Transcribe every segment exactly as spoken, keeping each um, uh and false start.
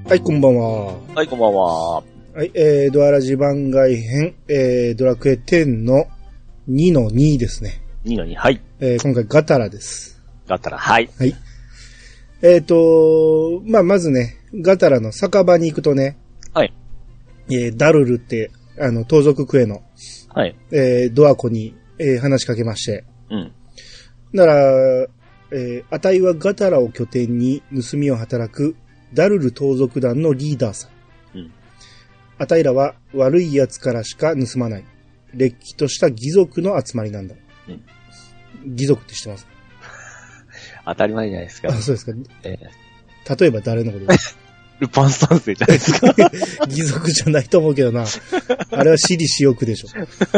はい、こんばんは。 はい、こんばんは。 はい、えー、ドアラジ番外編、えー、ドラクエテンのにのにですね。 にのに、はい。 えー、今回ガタラです。 ガタラ、はい。 はい。えーと、まあ、まずね、ガタラの酒場に行くとね、 はい。 えー、ダルルって、あの、盗賊クエの、 はい。 えー、ドアコに、えー、話しかけまして。 うん。 なら、えー、あたいはガタラを拠点に盗みを働くダルル盗賊団のリーダーさ。うん。あたいらは悪い奴からしか盗まない。れっきとした義賊の集まりなんだ。うん。義賊って知ってます？ 当たり前じゃないですか。 あ、そうですか。 えー、例えば誰のことですか？ ルパン三世じゃないですか。 義賊じゃないと思うけどな。あれは私利私欲でしょ。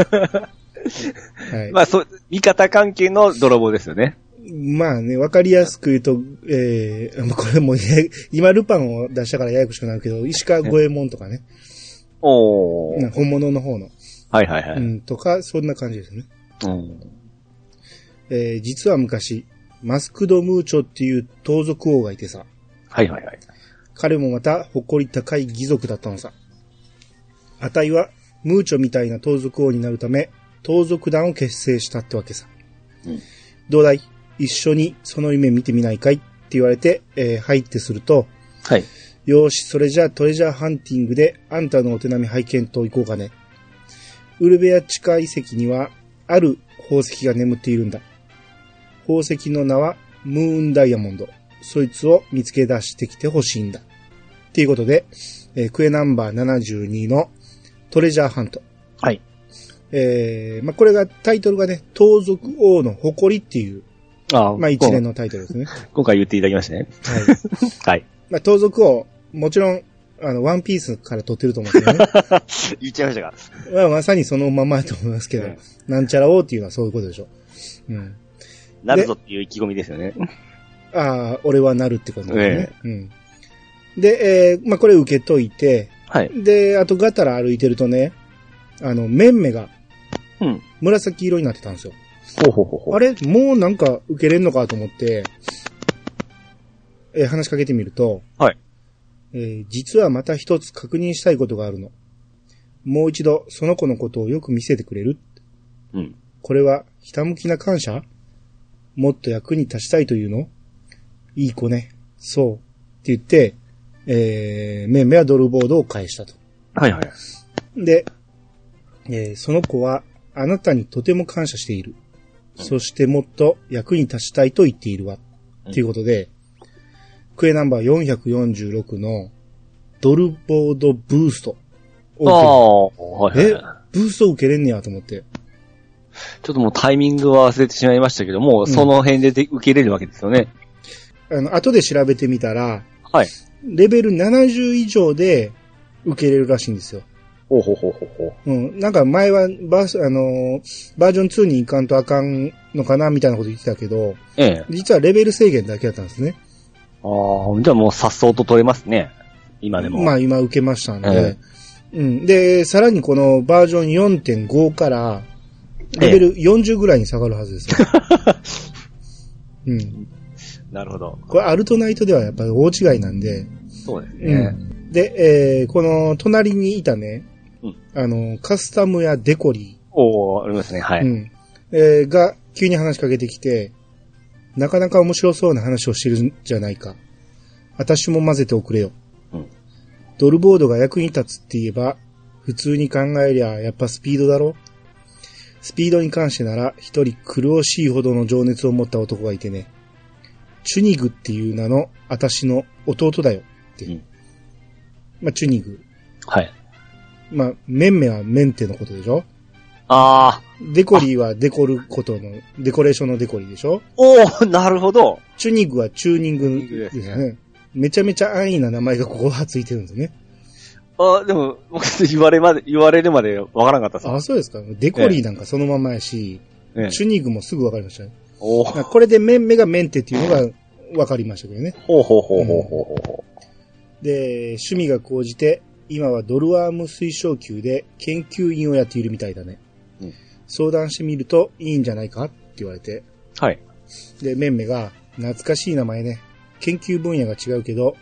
はい。まあ、そう、味方関係の泥棒ですよね。 まあね、わかりやすく言うと、えー、これも今ルパンを出したからややこしくなるけど、石川五右衛門とかね。 おー。 本物の方の。 はいはいはい。 うん、とか、そんな感じですね。うん。えー、実は昔、マスクドムーチョっていう盗賊王がいてさ。 はいはいはい。 彼もまた誇り高い義賊だったのさ。あたいは、ムーチョみたいな盗賊王になるため、盗賊団を結成したってわけさ。うん。どうだい？一緒にその夢見てみないかいって言われて、えー、入ってすると、 はい。 よーし、それじゃあトレジャーハンティングであんたのお手並み拝見と行こうかね。ウルベア地下遺跡には、ある宝石が眠っているんだ。宝石の名はムーンダイヤモンド。そいつを見つけ出してきてほしいんだ。っていうことで、えー、クエナンバーななじゅうにのトレジャーハント。 はい。 えー、まあ、これが、タイトルがね、盗賊王の誇りっていう、 ああ、 まあ、一連のタイトルですね。 今回言っていただきましたね。はい。はい。 まあ、盗賊王、もちろん、あの、ワンピースから撮ってると思うんですけどね。 言っちゃいましたか。 まあ、まさにそのままだと思いますけど、うん、なんちゃら王っていうのはそういうことでしょ。うん。 なるぞっていう意気込みですよね。 ああ、俺はなるってことですね。えー、うん。で、えー、まあ、これ受けといて、 はい。 で、あとガタラ歩いてるとね、あの、メンメが、 うん。 紫色になってたんですよ。 ほうほうほうほう。 あれもうなんか受けれんのかと思って、えー、話しかけてみると、 はい。 えー、実はまた一つ確認したいことがあるの。もう一度その子のことをよく見せてくれる？うん。これはひたむきな感謝？もっと役に立ちたいというの？いい子ね。そう。って言って、えー、メンメはドルボードを返したと。 はいはい。 で、えー、その子はあなたにとても感謝している。うん、そしてもっと役に立ちたいと言っているわ。うん、っていうことで、クエナンバーよんひゃくよんじゅうろくのドルボードブーストを受ける。ああ、はいはい、え、ブースト受けれんねやと思って。 ちょっともうタイミングは忘れてしまいましたけども、うん、その辺で受けれるわけですよね。 あの、後で調べてみたら、 はい。 レベルななじゅう以上で受けれるらしいんですよ。 ほうほうほうほうほう。うん。なんか前はバース、あのー、バージョンツーに行かんとあかんのかなみたいなこと言ってたけど、ええ。実はレベル制限だけだったんですね。 ああ、じゃあもう颯爽と取れますね。今でも。 まあ今受けましたんで。ええ、うん。で、さらにこのバージョン よんてんご からレベルよんじゅうぐらいに下がるはずですよ。うん。 なるほど。 これアルトナイトではやっぱり大違いなんで。 そうですね。 うん、で、えー、この隣にいたね、うん、あの、カスタムやデコリー。 おー、ありますね。はい。うん。 えー、が、急に話しかけてきて、なかなか面白そうな話をしてるんじゃないか。私も混ぜておくれよ。うん。ドルボードが役に立つって言えば、普通に考えりゃやっぱスピードだろ。スピードに関してなら、一人苦しいほどの情熱を持った男がいてね。チュニグっていう名の私の弟だよって。うん、まあ、チュニグ。 はい。 まあ、メンメはメンテのことでしょ？ ああ。 デコリーはデコることの、デコレーションのデコリーでしょ？ おー、なるほど。 チュニグはチューニングですね。めちゃめちゃ安易な名前がここはついてるんですね。 ああ、でも、僕言われまで、言われるまでわからなかったさ。 あ、そうですか。デコリーなんかそのままやし、ええ、チュニグもすぐわかりましたね。 おこれでメンメがメンテっていうのがわかりましたけどね。 ほうほうほうほうほうほう、 うん。で、趣味が高じて、今はドルワーム推奨級で研究員をやっているみたいだね。うん、相談してみるといいんじゃないかって言われて。 はい。 で、メンメが、懐かしい名前ね。研究分野が違うけど、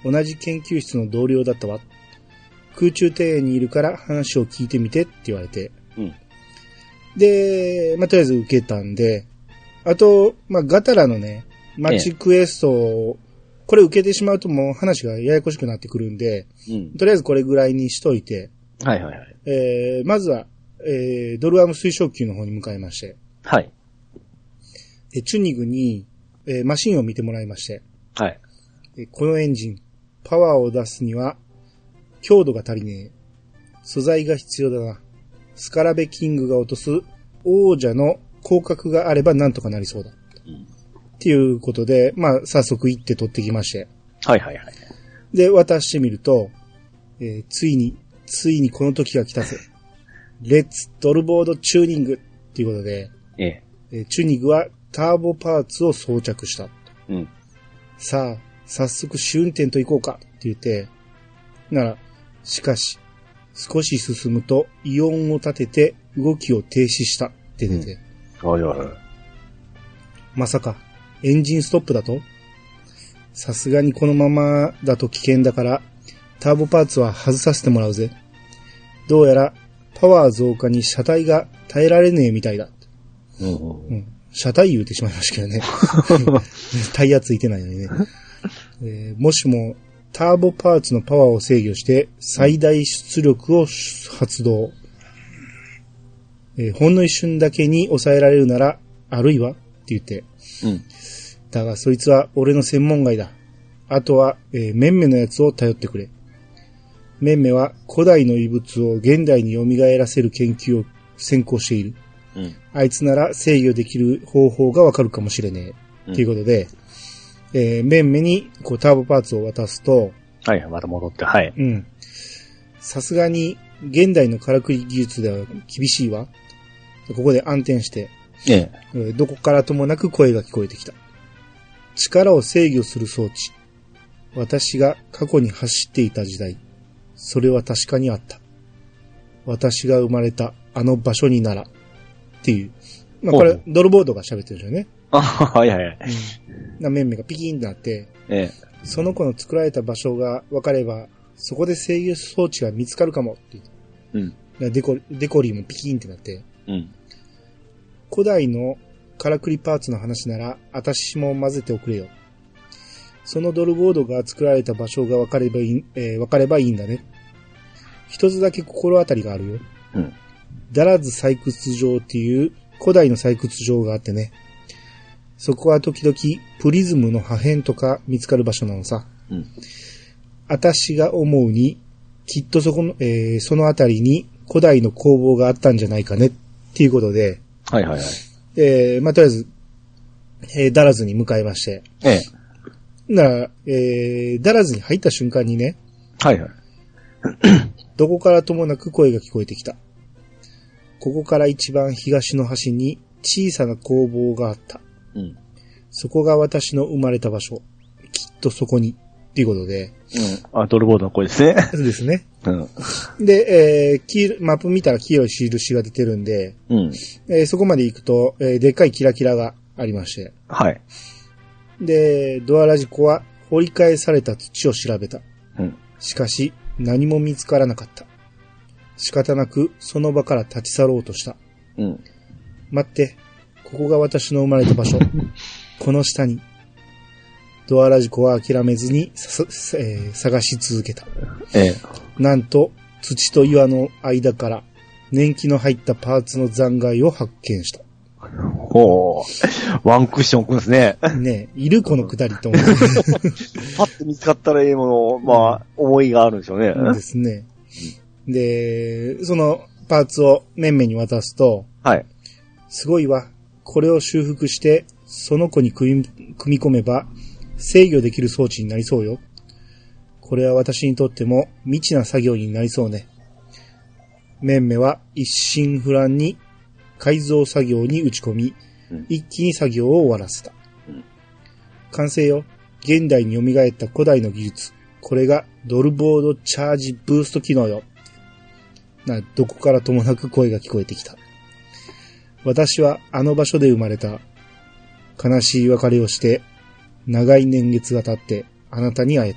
同じ研究室の同僚だったわ。空中庭園にいるから話を聞いてみてって言われて。うん、で、まあ、とりあえず受けたんで、あと、まあ、ガタラのね、マッチクエストを、これ受けてしまうともう話がややこしくなってくるんで、うん、とりあえずこれぐらいにしといて、 はいはいはい。 えー、まずは、えー、ドルアーム推奨級の方に向かいまして、 はい。 でチュニグに、えー、マシンを見てもらいまして、 はい。 このエンジン、パワーを出すには、強度が足りねえ。素材が必要だな。スカラベキングが落とす王者の降格があればなんとかなりそうだ。うん、っていうことで、まあ、早速行って取ってきまして。 はいはいはい。 で、渡してみると、えー、ついに、ついにこの時が来たぜ。レッツドルボードチューニングっていうことで、 えええー、チューニングはターボパーツを装着した。 うん、 さあ、早速試運転と行こうかって言って、なら、しかし、少し進むとイオンを立てて動きを停止したって出て、 うん、はいはいはい。 まさか、エンジンストップだと？さすがにこのままだと危険だから、ターボパーツは外させてもらうぜ。どうやら、パワー増加に車体が耐えられねえみたいだ。 うんうんうん、車体言うてしまいましたけどね。タイヤついてないのにね。えー、もしも、ターボパーツのパワーを制御して最大出力を発動。えー、ほんの一瞬だけに抑えられるなら、あるいはって言って。 うん。 だがそいつは俺の専門外だ。あとは、えー、メンメのやつを頼ってくれ。メンメは古代の遺物を現代に蘇らせる研究を専攻している。 うん。 あいつなら制御できる方法がわかるかもしれねえ。と、うん、いうことで、えー、メンメに、こう、ターボパーツを渡すと、 はい、また戻って、はい。 うん。さすがに、現代のからくり技術では厳しいわ。ここで暗転して、 ええ。どこからともなく声が聞こえてきた。力を制御する装置。私が過去に走っていた時代。それは確かにあった。私が生まれたあの場所になら。っていう。まあ、これ、ドルボードが喋ってるんですよね。 あ、はいはいはい。 うん、な、面々がピキーンとなって、 ええ、 その子の作られた場所が分かれば、そこで制御装置が見つかるかもっていう。 うん。デコ、デコリーもピキーンってなって、 うん。 古代のからくりパーツの話なら、あたしも混ぜておくれよ。そのドルボードが作られた場所が分かればいい、えー、分かればいいんだね。一つだけ心当たりがあるよ。 うん。 ダラズ採掘場っていう古代の採掘場があってね。そこは時々プリズムの破片とか見つかる場所なのさ。 うん。 あたしが思うに、きっとそこの、えー、そのあたりに古代の工房があったんじゃないかねっていうことで。 はいはいはい。 えー、まあ、とりあえず、えー、ダラズに向かいまして。 ええ。 なら、えー、ダラズに入った瞬間にね。 はいはい。 どこからともなく声が聞こえてきた。ここから一番東の端に小さな工房があった。 うん。 そこが私の生まれた場所。きっとそこに。っていうことで。 うん。あ、ドルボードの声ですね。 そうですね。 うん。 で、えー、黄マップ見たら黄色い印が出てるんで、 うん。 えー、そこまで行くと、えー、でっかいキラキラがありまして。 はい。 で、ドアラジコは掘り返された土を調べた。 うん。 しかし、何も見つからなかった。仕方なく、その場から立ち去ろうとした。 うん。 待って、ここが私の生まれた場所。この下に。ドアラジコは諦めずに、えー、探し続けた。 ええ。 なんと、土と岩の間から、年季の入ったパーツの残骸を発見した。 ほう。ワンクッションくんですね。 ねえ、いるこのくだりと思って。 パッと見つかったらいいもの、まあ、思いがあるんでしょうね。 ですね。で、そのパーツをメンメンに渡すと、 はい。 すごいわ。これを修復して、その子に組み、組み込めば、制御できる装置になりそうよ。これは私にとっても未知な作業になりそうね。メンメは一心不乱に改造作業に打ち込み、うん、一気に作業を終わらせた。うん、完成よ。現代に蘇った古代の技術。これがドルボードチャージブースト機能よ。な、どこからともなく声が聞こえてきた。私はあの場所で生まれた。悲しい別れをして、長い年月が経ってあなたに会えた。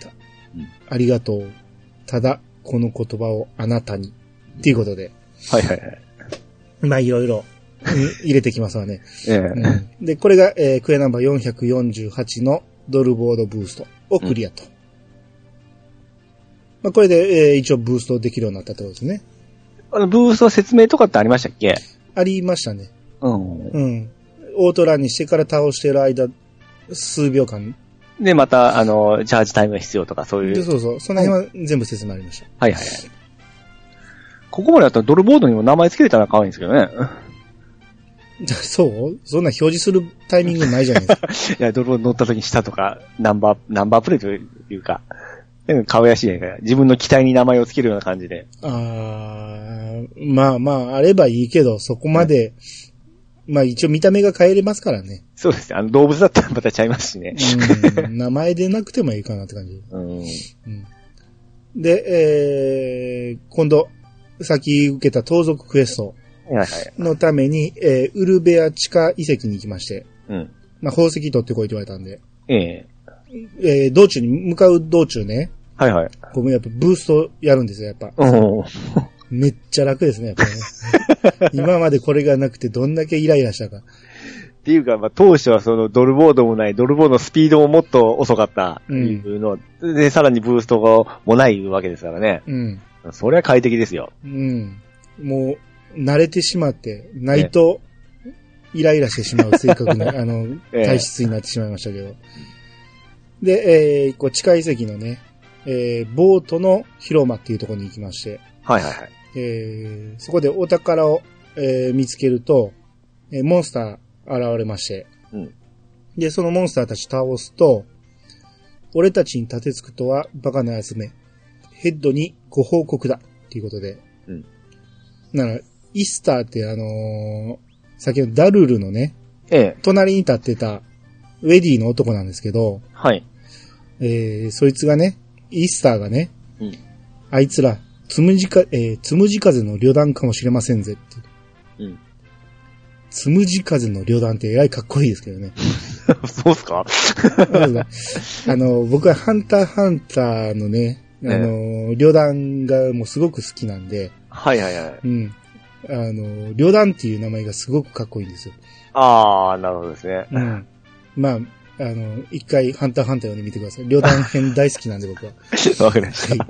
うん、 ありがとう。ただ、この言葉をあなたに。っていうことで。 はいはいはい。 まあ、いろいろ、入れてきますわね。 ええうん、で、これが、えー、クエナンバーよんひゃくよんじゅうはちのドルボードブーストをクリアと。うん、まあ、これで、えー、一応ブーストできるようになったってことですね。 あの、ブースト説明とかってありましたっけ？ ありましたね。 うん。 うん。オートランにしてから倒してる間、数秒間。 で、また、あの、チャージタイムが必要とか、そういう。 でそうそう。その辺は全部説明ありました。 はいはいはい。ここまでやったらドルボードにも名前つけれたら可愛いんですけどね。 そうそんな表示するタイミングないじゃないですか。 いや、ドルボード乗った時にしたとか、ナンバー、ナンバープレートというか、可愛らしいね。自分の機体に名前をつけるような感じで。 あー、まあまあ、あればいいけど、そこまで、うん、まあ一応見た目が変えれますからね。 そうですね。あの動物だったらまたちゃいますしね。 うん、名前でなくてもいいかなって感じ。 うん、 うん、で、えー、今度、先受けた盗賊クエストのために、えー、ウルベア地下遺跡に行きまして、うん、まあ宝石取ってこいって言われたんで、 えええー、道中に向かう道中ね、 はいはい。 これやっぱブーストやるんですよ、やっぱ。めっちゃ楽ですね、やっぱりね。今までこれがなくてどんだけイライラしたか。 っていうか、まあ、当初はそのドルボードもない、ドルボードのスピードももっと遅かったいうの、うん、で、さらにブーストがもないわけですからね。うん。それは快適ですよ。 うん。もう、慣れてしまって、ないと、イライラしてしまう性格の、あの、体質になってしまいましたけど。で、えー、こう、地下遺跡のね、えー、ボートの広間っていうところに行きまして。 はいはいはい。 えー、そこでお宝を、えー、見つけると、えー、モンスター現れまして。うん。で、そのモンスターたち倒すと、俺たちに立てつくとはバカなやつめ。ヘッドにご報告だ。っていうことで。うん。なら、イスターってあのー、先ほどダルルのね、ええ。隣に立ってた、ウェディの男なんですけど、はい。えー、そいつがね、イスターがね、うん。あいつら、つむじか、えー、つむじ風の旅団かもしれませんぜって。うん。つむじ風の旅団ってえらいかっこいいですけどね。 そうっすかあの、僕はハンターハンターのね、あの、旅団がもうすごく好きなんで。 はいはいはい。 うん。あの、旅団っていう名前がすごくかっこいいんですよ。 あー、なるほどですね。 うん。まあ、あの、一回ハンターハンター読んでみてください。旅団編大好きなんで僕は。 わかりました、 はい。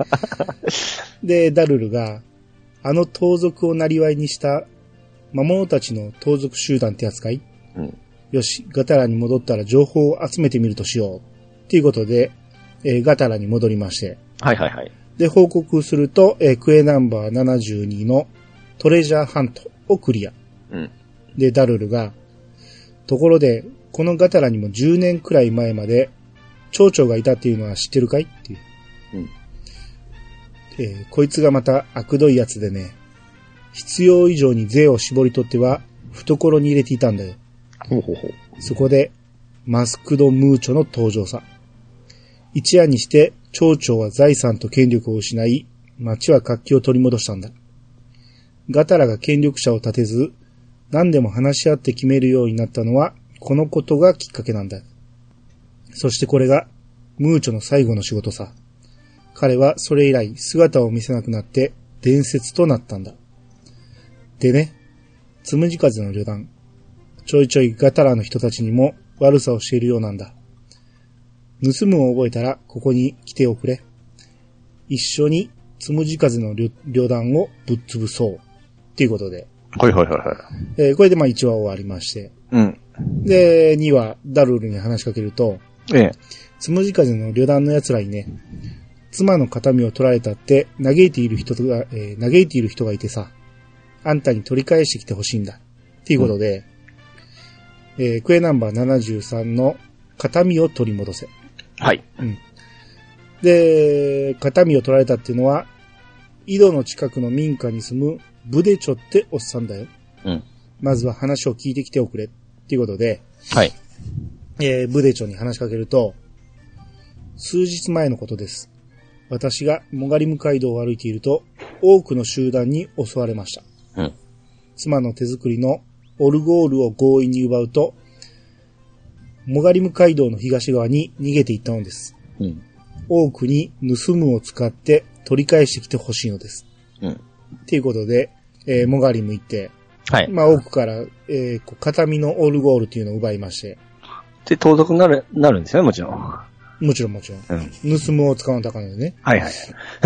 で、ダルルが、あの盗賊を生業にした魔物たちの盗賊集団ってやつかい？うん。よし、ガタラに戻ったら情報を集めてみるとしよう。っていうことで、えー、ガタラに戻りまして。 はいはいはい。 で、報告すると、えー、クエナンバーななじゅうにのトレジャーハントをクリア。うん。で、ダルルが、ところで、このガタラにもじゅうねんくらい前まで、町長がいたっていうのは知ってるかいっていう。うん。えー、こいつがまた悪どいやつでね、必要以上に税を絞り取っては、懐に入れていたんだよ。ほうほうほう。そこで、マスクドムーチョの登場さ。一夜にして、町長は財産と権力を失い、町は活気を取り戻したんだ。ガタラが権力者を立てず、何でも話し合って決めるようになったのは、このことがきっかけなんだ。そしてこれが、ムーチョの最後の仕事さ。彼はそれ以来姿を見せなくなって伝説となったんだ。でね、つむじ風の旅団。ちょいちょいガタラの人たちにも悪さをしているようなんだ。盗むを覚えたらここに来ておくれ。一緒につむじ風の 旅, 旅団をぶっ潰そう。っていうことで。 はいはいはいはい。 えー、これでまあいちわ終わりまして。うん。で、にわダルルに話しかけると、ええ。つむじ風の旅団の奴らにね、妻の形見を取られたって嘆いている人が、えー、嘆いている人がいてさ、あんたに取り返してきてほしいんだ。っていうことで、うん、えー、クエナンバーななじゅうさんの形見を取り戻せ。はい。うん。で、形見を取られたっていうのは、井戸の近くの民家に住むブデチョっておっさんだよ。うん。まずは話を聞いてきておくれ。っていうことで、はい。えー、ブデチョに話しかけると、数日前のことです。私がモガリム街道を歩いていると、多くの集団に襲われました。うん。妻の手作りのオルゴールを強引に奪うと、モガリム街道の東側に逃げていったのです。うん。 多くに盗むを使って取り返してきてほしいのです。 うん。 っていうことで、えー、モガリム行って、 はい。 まあ、多くから、えー、こう片身のオルゴールっていうのを奪いまして。 で、盗賊になる、なるんですよね、もちろん。 もちろんもちろん。うん、盗むを使わなきゃあかんのでね。 はいはい。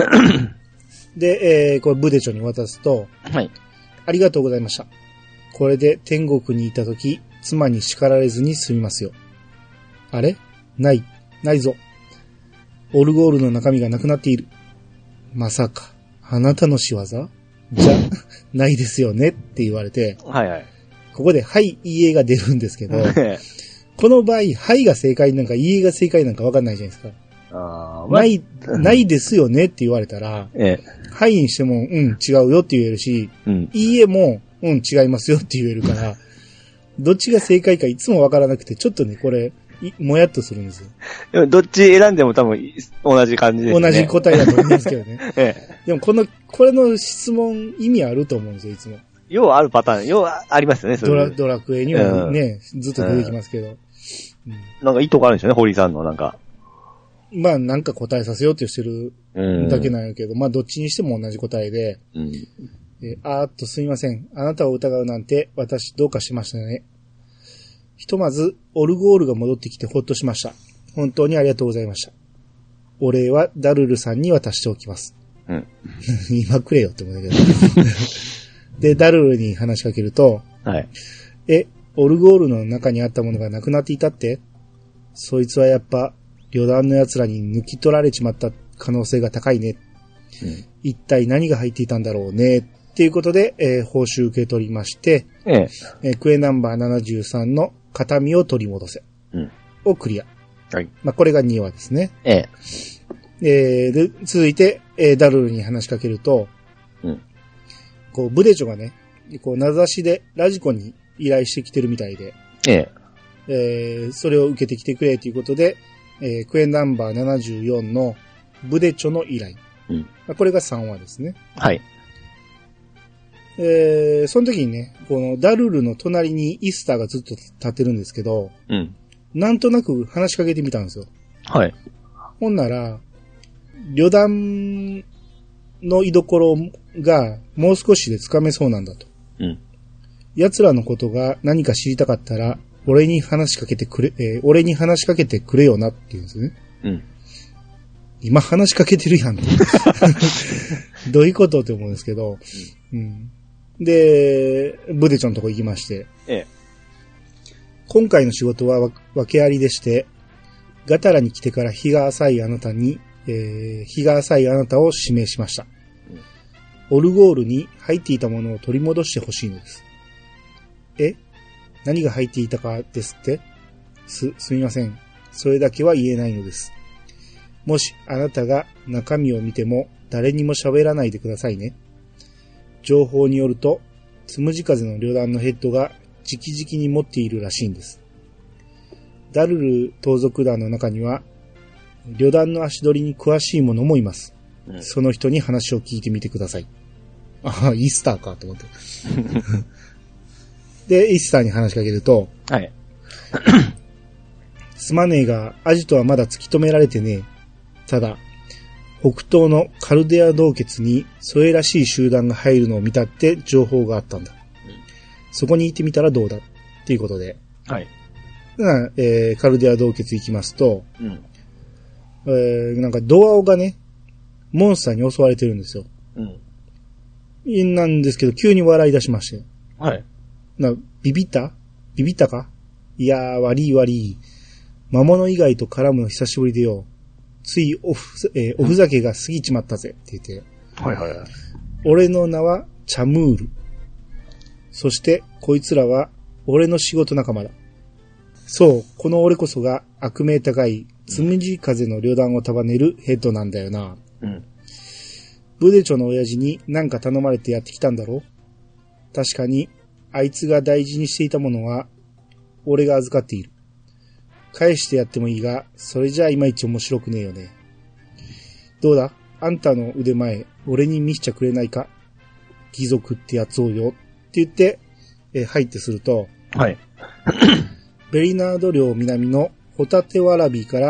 で、えー、これブデチョに渡すと、 はい。 ありがとうございました。これで天国にいたとき、妻に叱られずに済みますよ。あれ？ない、ないぞ。オルゴールの中身がなくなっている。まさか、あなたの仕業？じゃ、ないですよねって言われて、 はいはい。 ここで、はい、いいえが出るんですけど、この場合、はいが正解なんか、いいえが正解なんかわかんないじゃないですか。 あない、ないですよねって言われたら、 ええ、 はいにしても、うん、違うよって言えるし、うん、いいえも、うん、違いますよって言えるから、どっちが正解かいつもわからなくて、ちょっとね、これ、もやっとするんですよ。 でもどっち選んでも多分同じ感じですね。 同じ答えだと思いますけどね。 ええ、 でもこの、これの質問意味あると思うんですよ、いつも。 要はあるパターン、要はありますよね、それドラ、ドラクエにはね、うん、ずっと出てきますけど、うんうん。なんかいいとこあるんですよね、堀さんのなんか。 まあなんか答えさせようってしてるだけなんやけど、うん、まあどっちにしても同じ答えで、うん、えあーっとすみません。あなたを疑うなんて私どうかしましたね。ひとまず、オルゴールが戻ってきてほっとしました。本当にありがとうございました。お礼はダルルさんに渡しておきます。うん。今くれよって思うんだけど。で、ダルルに話しかけると、はい。え、オルゴールの中にあったものがなくなっていたって？そいつはやっぱ、旅団の奴らに抜き取られちまった可能性が高いね。うん、一体何が入っていたんだろうね。っていうことで、えー、報酬受け取りまして、えええー、クエナンバーななじゅうさんの形見を取り戻せ。うん。をクリア。はい。まあ、これがにわですね。ええ。えー、で、続いて、えー、ダルルに話しかけると、うん。こう、ブデチョがね、こう、名指しでラジコに依頼してきてるみたいで、ええ。えー、それを受けてきてくれということで、えー、クエナンバーななじゅうよんのブデチョの依頼。うん。まあ、これがさんわですね。はい。えー、その時にね、このダルルの隣にイスターがずっと立ってるんですけど、うん。なんとなく話しかけてみたんですよ。はい。ほんなら、旅団の居所がもう少しでつかめそうなんだと。うん。奴らのことが何か知りたかったら、俺に話しかけてくれ、えー、俺に話しかけてくれよなって言うんですよね。うん。今話しかけてるやん。どういうことって思うんですけど、うん。うんで、ブデチョのとこ行きまして。ええ。今回の仕事は訳ありでして、ガタラに来てから日が浅いあなたに、えー、日が浅いあなたを指名しました。うん、オルゴールに入っていたものを取り戻してほしいのです。え？何が入っていたかですって？す、すみません。それだけは言えないのです。もしあなたが中身を見ても誰にも喋らないでくださいね。情報によると、つむじ風の旅団のヘッドが直々に持っているらしいんです。ダルル盗賊団の中には、旅団の足取りに詳しい者もいます。うん、その人に話を聞いてみてください。ああ、イースターかと思って。で、イースターに話しかけると、はい。すまねえが、アジトはまだ突き止められてねえ。ただ、北東のカルデア洞穴にそれらしい集団が入るのを見たって情報があったんだ。うん、そこに行ってみたらどうだっていうことで。はい。えー、カルデア洞窟行きますと、うんえー、なんかドアオがね、モンスターに襲われてるんですよ。うん。なんですけど、急に笑い出しまして。はい。な、ビビったビビったかいやー、悪い悪い。魔物以外と絡むの久しぶりでよ。ついおふ、えー、おふざけが過ぎちまったぜって言って。はいはいはい。俺の名はチャムール。そしてこいつらは俺の仕事仲間だ。そう、この俺こそが悪名高いつむじ風の旅団を束ねるヘッドなんだよな。うん。ブデチョの親父に何か頼まれてやってきたんだろ？確かにあいつが大事にしていたものは俺が預かっている。返してやってもいいが、それじゃあいまいち面白くねえよね。どうだ？あんたの腕前、俺に見しちゃくれないか？貴族ってやつをよ。って言って、え入ってすると、はい。ベリナード領南のホタテワラビーから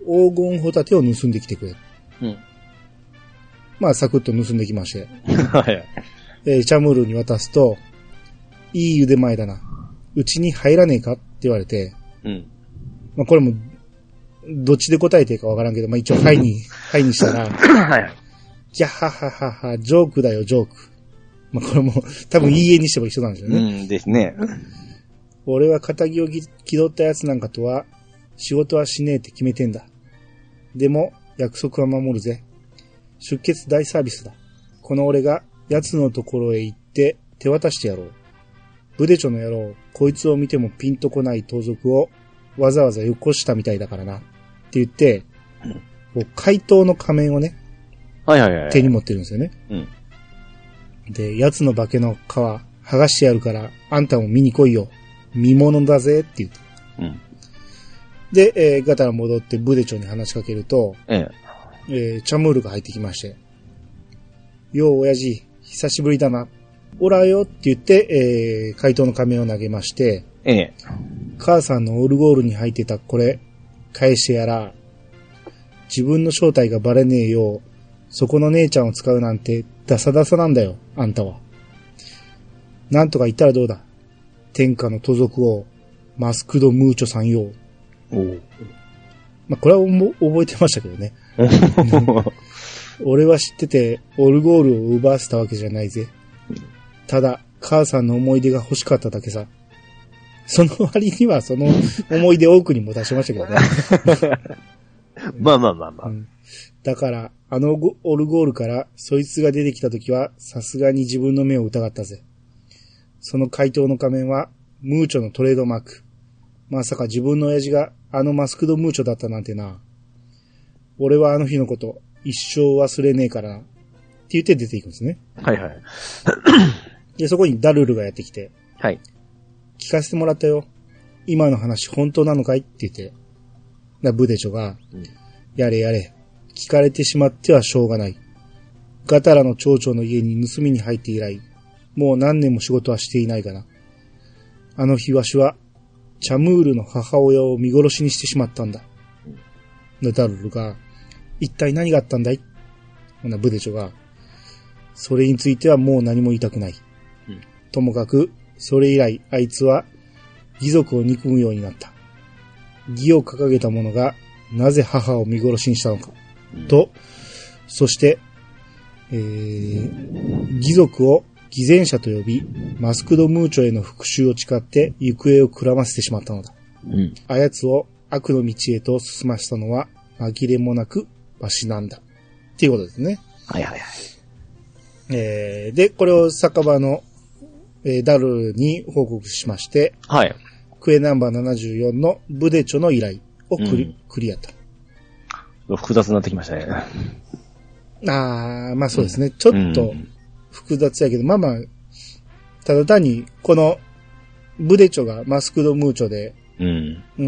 黄金ホタテを盗んできてくれ。 うん。 まあ、サクッと盗んできまして。 はい。 えー、チャムールに渡すと、いい腕前だな。うちに入らねえかって言われて。うん。まあ、これも、どっちで答えていいかわからんけど、まあ、一応、はいに、はいにしたら、はい。ギャハハハハ、ジョークだよ、ジョーク。まあ、これも、多分、いいえにしても一緒なんですよね。 うんですね。 俺は仇を気取った奴なんかとは、仕事はしねえって決めてんだ。でも、約束は守るぜ。出血大サービスだ。この俺が、奴のところへ行って、手渡してやろう。ブデチョの野郎、こいつを見てもピンとこない盗賊を、わざわざよこしたみたいだからな。って言って、こう怪盗の仮面をね、 はいはいはい。 手に持ってるんですよね。うん。で、奴の化けの皮、剥がしてやるから、あんたも見に来いよ。見物だぜって言うと。うん。で、えー、ガタラ戻ってブデチョに話しかけると、えええー、チャムールが入ってきまして、よう親父、久しぶりだな。おらよって言って、えー、怪盗の仮面を投げまして、ええ。母さんのオルゴールに入ってたこれ、返してやら、自分の正体がバレねえよう、そこの姉ちゃんを使うなんてダサダサなんだよ、あんたは。なんとか言ったらどうだ。天下の盗賊王、マスクドムーチョさんよ。おう。まあ、これは覚えてましたけどね。俺は知ってて、オルゴールを奪わせたわけじゃないぜ。ただ、母さんの思い出が欲しかっただけさ。その割には、その思い出多くにも出しましたけどね。 まあまあまあまあ。うん、 だから、あのオルゴールからそいつが出てきたときは、さすがに自分の目を疑ったぜ。その怪盗の仮面は、ムーチョのトレードマーク。まさか自分の親父があのマスクドムーチョだったなんてな。俺はあの日のこと、一生忘れねえからな。って言って出ていくんですね。はいはい。で、そこにダルルがやってきて。はい。聞かせてもらったよ。今の話本当なのかいって言って。だブデチョが、うん、やれやれ。聞かれてしまってはしょうがない。ガタラの町長の家に盗みに入って以来、もう何年も仕事はしていないがな。あの日わしは、チャムールの母親を見殺しにしてしまったんだ。うん、ダルルが、一体何があったんだい？ブデチョが、それについてはもう何も言いたくない。うん、ともかく、それ以来あいつは義賊を憎むようになった。義を掲げた者がなぜ母を見殺しにしたのか。うん、と、そして、えー、義賊を偽善者と呼び、マスクドムーチョへの復讐を誓って行方をくらませてしまったのだ。うん、あやつを悪の道へと進ませたのは紛れもなくわしなんだ。っていうことですね。はいはいはい。えー、で、これを酒場の、えー、ダルに報告しまして、はい。クエナンバーななじゅうよんのブデチョの依頼をクリ、うん、クリアと。 複雑になってきましたね。 あー、まあそうですね。うん、ちょっと複雑やけど、まあまあ、ただ単に、この、ブデチョがマスクドムーチョで、うん。うん。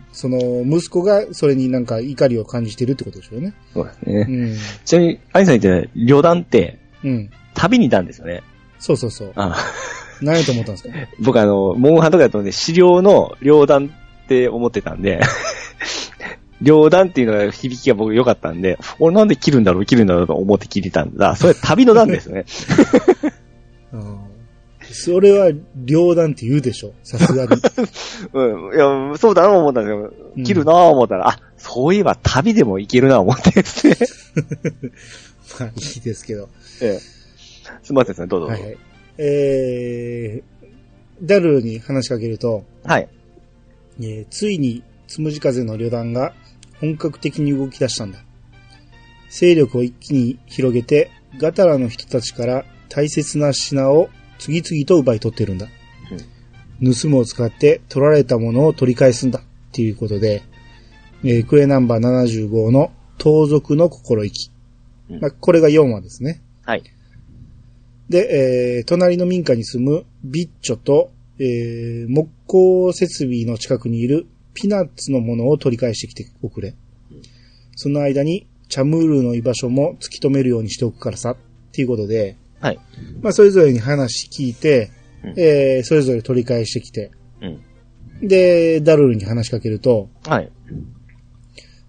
その、息子がそれになんか怒りを感じてるってことでしょうね。 そうですね。うん。ちなみに、アイさん言って旅団って、うん。旅にいたんですよね。 そうそうそう。ああ。何やと思ったんですか？ 僕あの、モンハンとかだとね、資料の旅団って思ってたんで、旅団っていうのが響きが僕良かったんで、俺なんで切るんだろう、切るんだろうと思って聞いてたんだ。それ旅の団ですね。 あそれは、両団って言うでしょさすがに。 うん。いや、そうだな思ったんですけど、切るな思ったら、うん、あ、そういえば旅でも行けるな思ってですね。 まあ、いいですけど。 ええ。すみません、どうぞ。はいはい。 えー、ダルに話しかけると、はい。えー、ついに、つむじ風の旅団が本格的に動き出したんだ。勢力を一気に広げて、ガタラの人たちから大切な品を次々と奪い取ってるんだ。うん、盗むを使って取られたものを取り返すんだ。っていうことで、えー、クエナンバーななじゅうごの盗賊の心意気。うんまあ、これがよんわですね。はい。で、えー、隣の民家に住むビッチョと、えー、木工設備の近くにいるピナッツのものを取り返してきておくれ。うん、その間にチャムールの居場所も突き止めるようにしておくからさ。っていうことで、はい。まあ、それぞれに話聞いて、うん、えー、それぞれ取り返してきて、うん、で、ダルルに話しかけると、はい。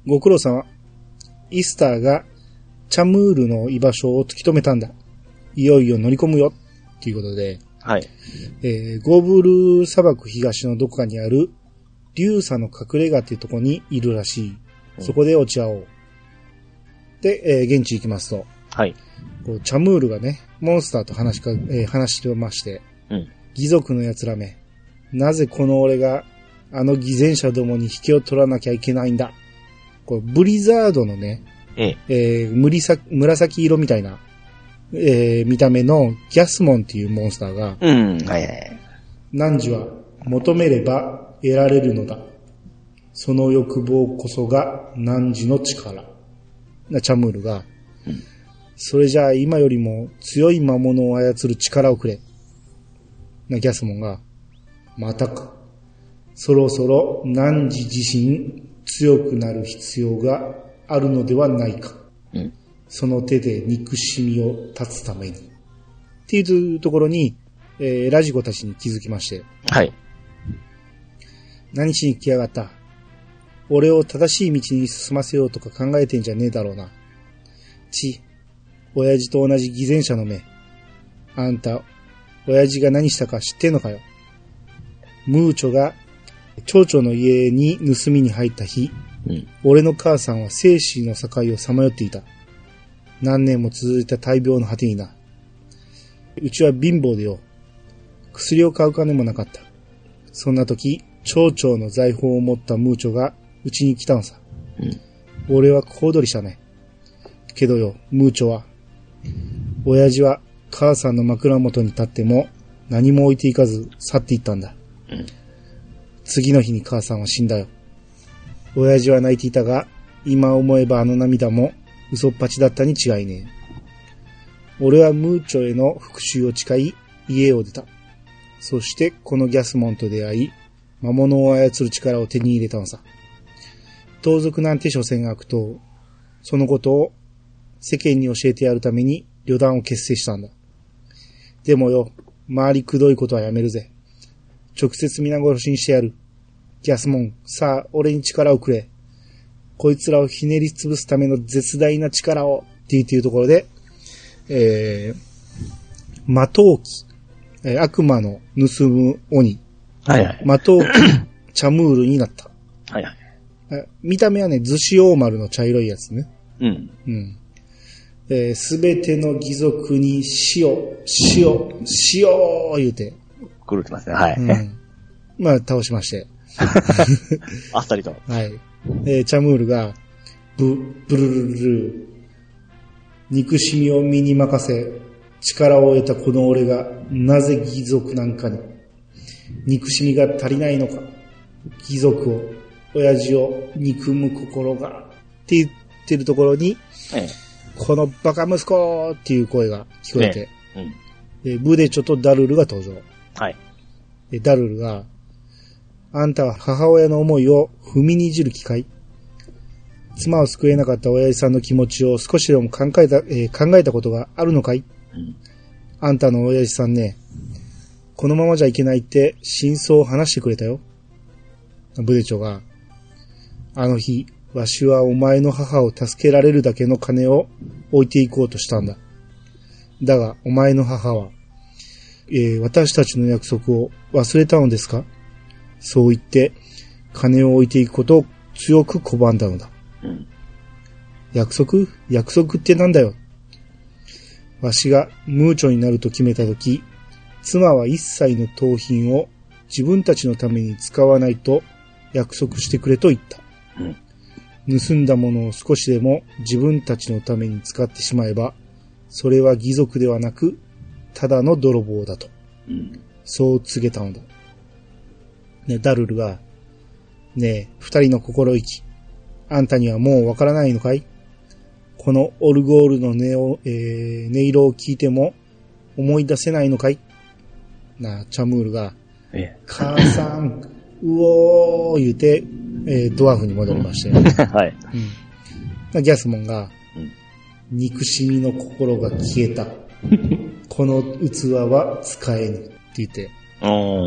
ご苦労様。イスターがチャムールの居場所を突き止めたんだ。いよいよ乗り込むよ。ということで、 はい。 えー、ゴブル砂漠東のどこかにある竜砂の隠れ家っていうところにいるらしい。そこで落ち合おう。で、えー、現地行きますと、 はい。 こうチャムールがね、モンスターと話しか、えー、話してまして、 うん。 義族の奴らめ、なぜこの俺があの偽善者どもに引きを取らなきゃいけないんだ。こうブリザードのね、 えええー、紫、紫色みたいな、えー、見た目のギャスモンっていうモンスターが、 うん、はいはい。 汝は求めれば得られるのだ。その欲望こそが汝の力。なチャムールが、うん、それじゃあ今よりも強い魔物を操る力をくれ。なギャスモンが、またか。そろそろ汝自身強くなる必要があるのではないか。うん、その手で憎しみを断つために。っていうところに、えー、ラジコたちに気づきまして。 はい。 何しに来やがった。俺を正しい道に進ませようとか考えてんじゃねえだろうな。ち、親父と同じ偽善者の目。あんた、親父が何したか知ってんのかよ。ムーチョが町長の家に盗みに入った日、うん、俺の母さんは生死の境をさまよっていた。何年も続いた大病の果てにな。うちは貧乏でよ。薬を買う金もなかった。そんな時、町長の財宝を持ったムーチョがうちに来たのさ。うん、俺は小躍りしたね。けどよ、ムーチョは。親父は母さんの枕元に立っても何も置いていかず去っていったんだ。うん、次の日に母さんは死んだよ。親父は泣いていたが、今思えばあの涙も嘘っぱちだったに違いねえ。俺はムーチョへの復讐を誓い、家を出た。そしてこのギャスモンと出会い、魔物を操る力を手に入れたのさ。盗賊なんて所詮悪党。そのことを世間に教えてやるために旅団を結成したんだ。でもよ、周りくどいことはやめるぜ。直接皆殺しにしてやる。ギャスモン、さあ、俺に力をくれ。こいつらをひねり潰すための絶大な力を、っていうところで、えー、魔闘機、えー、悪魔の盗む鬼。 はいはい。 魔闘機、チャムールになった。 はいはい。 見た目はね、ズシオーマルの茶色いやつね。 うん。 うん。えす、べての義族に死を、死を、死を、言うて。 狂ってますね。はい。うん、 まあ、倒しまして。 あっさりと。 はい。えー、チャムールが、ブ、ブルルルル、憎しみを身に任せ、力を得たこの俺が、なぜ義族なんかに、憎しみが足りないのか、義族を、親父を憎む心が、って言ってるところに、ええ、このバカ息子っていう声が聞こえて、ええうん、ブデチョとダルルが登場。 はい。 ダルルが、あんたは母親の思いを踏みにじる気かい？妻を救えなかった親父さんの気持ちを少しでも考えた、えー、考えたことがあるのかい？うん、あんたの親父さんね、このままじゃいけないって真相を話してくれたよ。ブデチョが、あの日、わしはお前の母を助けられるだけの金を置いていこうとしたんだ。だが、お前の母は、えー、私たちの約束を忘れたのですか？そう言って、金を置いていくことを強く拒んだのだ。うん、約束？約束ってなんだよ。わしがムーチョになると決めたとき、妻は一切の盗品を自分たちのために使わないと約束してくれと言った。うん、盗んだものを少しでも自分たちのために使ってしまえば、それは義族ではなく、ただの泥棒だと。うん、そう告げたのだ。ね、ダルルが、ねえ、二人の心意気。あんたにはもうわからないのかい？このオルゴールの音を、えー、音色を聞いても思い出せないのかい？な、チャムールが、ええ、母さん、うおー言うて、えー、ドワーフに戻りまして。 はい。 うん、ギャスモンが、うん、憎しみの心が消えた。この器は使えぬ。って言って。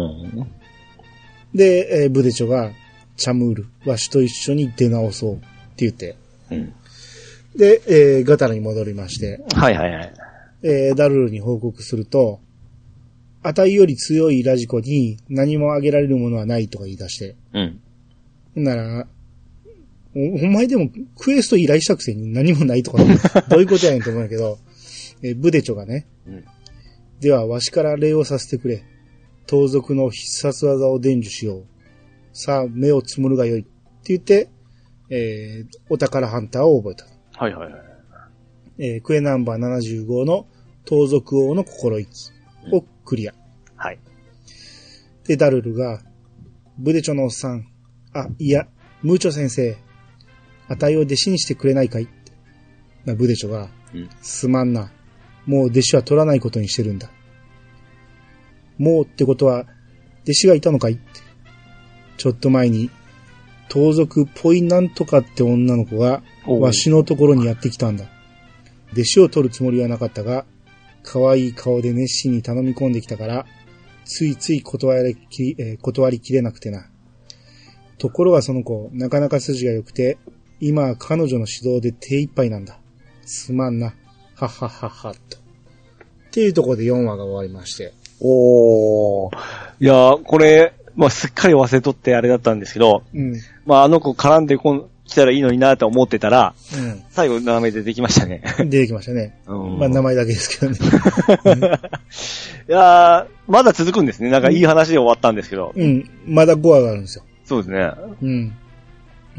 で、えー、ブデチョが、チャムール、わしと一緒に出直そう。 言って。 うん。 で、えー、ガタラに戻りまして。 はいはいはい。 えー、ダルルに報告すると、あたいより強いラジコに何もあげられるものはないとか言い出して。 うん。 なら、お, お前でもクエスト依頼したくせに何もないとか、どういうことやねんと思うんだけど、えー、ブデチョがね、うん、ではわしから礼をさせてくれ。盗賊の必殺技を伝授しよう。さあ、目をつむるがよい。って言って、えー、お宝ハンターを覚えた。 はいはいはい。 えー、クエナンバーななじゅうごの盗賊王の心意気をクリア。うん、 はい。 で、ダルルが、ブデチョのおっさん、あ、いや、ムーチョ先生、あたいを弟子にしてくれないかいって。ブデチョが、うん、すまんな。もう弟子は取らないことにしてるんだ。もうってことは、弟子がいたのかいって。ちょっと前に、盗賊っぽいなんとかって女の子が、わしのところにやってきたんだ。弟子を取るつもりはなかったが、可愛い顔で熱心に頼み込んできたから、ついつい断りき、えー、断りきれなくてな。ところがその子、なかなか筋が良くて、今は彼女の指導で手一杯なんだ。すまんな。はっはっはっはっと。っていうところでよんわが終わりまして。 おー。いやー、これ、まあ、すっかり忘れとってあれだったんですけど、うん、まあ、あの子絡んでこん来たらいいのになと思ってたら、うん、最後名前出てきましたね。 出てきましたね。うん、まあ、名前だけですけどね。 いやー、まだ続くんですね。なんかいい話で終わったんですけど。 うん、まだごわがあるんですよ。 そうですね。 うん。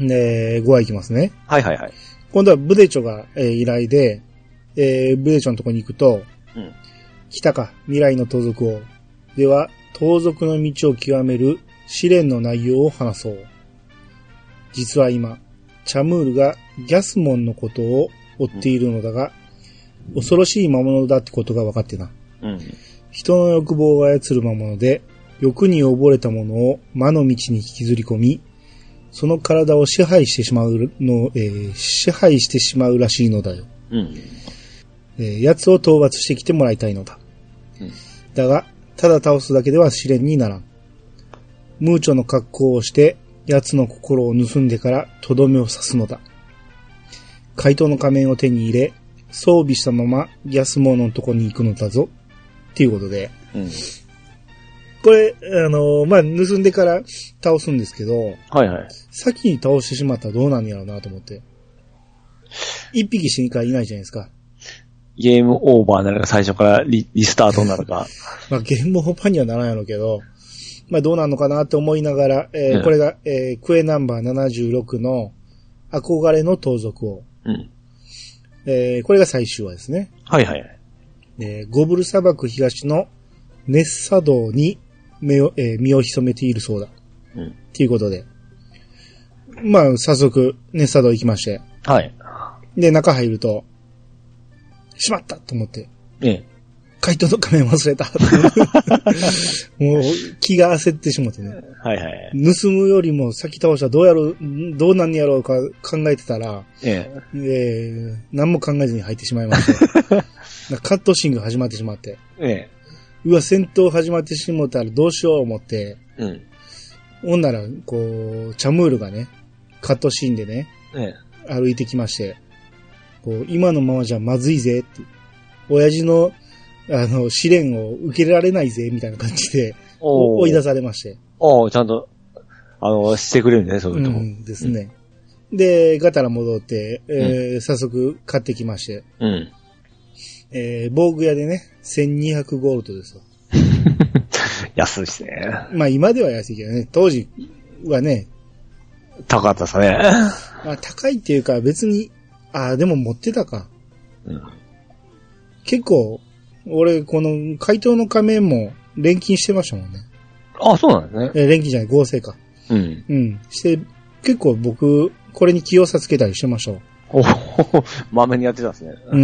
で、ごわいきますね。 はいはいはい。 今度はブデチョが、えー、依頼で、えー、ブデチョのとこに行くと、うん、来たか、未来の盗賊王。では、盗賊の道を極める試練の内容を話そう。実は今、チャムールがギャスモンのことを追っているのだが、うん、恐ろしい魔物だってことが分かってな。うん、人の欲望を操る魔物で、欲に溺れたものを魔の道に引きずり込み、その体を支配してしまうの、えー、支配してしまうらしいのだよ。うんえー、奴を討伐してきてもらいたいのだ。うん、だが、ただ倒すだけでは試練にならん。ムーチョの格好をして、奴の心を盗んでからとどめを刺すのだ。怪盗の仮面を手に入れ、装備したままギャスモーのとこに行くのだぞ。っていうことで。うん、これ、あのー、まあ、盗んでから倒すんですけど、 はいはい。 先に倒してしまったらどうなんやろうなと思って。一匹死にかいないじゃないですか。 ゲームオーバーなのか最初から リ, リスタートなのか。 まあ、ゲームオーバーにはならんやろうけど、まあ、どうなのかなって思いながら、えーうん、これが、えー、クエナンバーななじゅうろくの憧れの盗賊王。うん。えー、これが最終話ですね。 はいはい。 えー、ゴブル砂漠東のネッサ道に目を、えー、身を潜めているそうだ。うん。っていうことで。まあ、早速、ネッサ道行きまして。 はい。 で、中入ると、しまったと思って。 ええ。 怪盗の仮面忘れた。もう気が焦ってしまってね。 はいはい。 盗むよりも先倒したらどうやろう、どうなんやろうか考えてたら、えええー、何も考えずに入ってしまいました。カットシーンが始まってしまって。ええ。うわ、戦闘始まってしまったらどうしよう思って。うん。ほんなら、こう、チャムールがね、カットシーンでね、ええ、歩いてきまして、こう、今のままじゃまずいぜって。親父の、あの、試練を受けられないぜ、みたいな感じで、追い出されまして。 おー、ちゃんと、あの、してくれるね、そういうとこ。 うんですね。うん、で、ガタラ戻って、えーうん、早速買ってきまして。うん。えー、防具屋でね、せんにひゃくゴールドですわ。 安いですね。 まあ今では安いけどね、当時はね。 高かったですね。 まあ高いっていうか別に、ああ、でも持ってたか。うん。結構、俺、この怪盗の仮面も錬金してましたもんね。 ああ、そうなんですね。 えー、錬金じゃない、合成か。うん。うん。して、結構僕、これに気をさつけたりしてましたわ。 おお、まめにやってたんですね。 うん。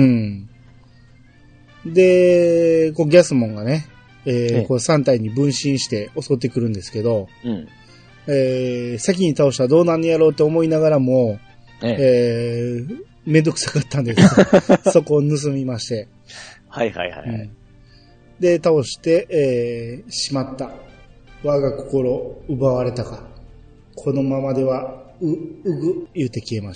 で、こうギャスモンがね、えー、ええ、こうさん体に分身して襲ってくるんですけど、うん。えー、先に倒したらどうなんやろうと思いながらも、えええー、めんどくさかったんです。そこを盗みまして。 はいはいはい。うん、 で、倒して、えー、しまった。我が心奪われたか。このままでは、う、うぐ、言うて消えまして。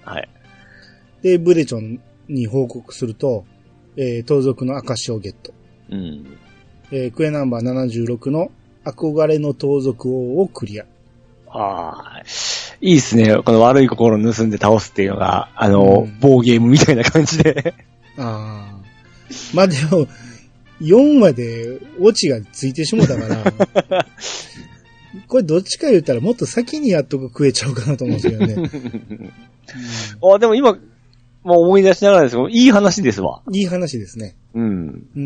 はい。 で、ブデチョンに報告すると、えー、盗賊の証をゲット。 うん。 えー、クエナンバーななじゅうろくの憧れの盗賊王をクリア。 ああ、いいですね。この悪い心を盗んで倒すっていうのが、あの、うん、ボーゲームみたいな感じで。 ああ。まあでも、よんわでオチがついてしもたから、これどっちか言ったらもっと先にやっとく食えちゃうかなと思うんですけどね。 うん、あ、でも今、もう思い出しながらですけど、いい話ですわ。 いい話ですね。 うん。 うん。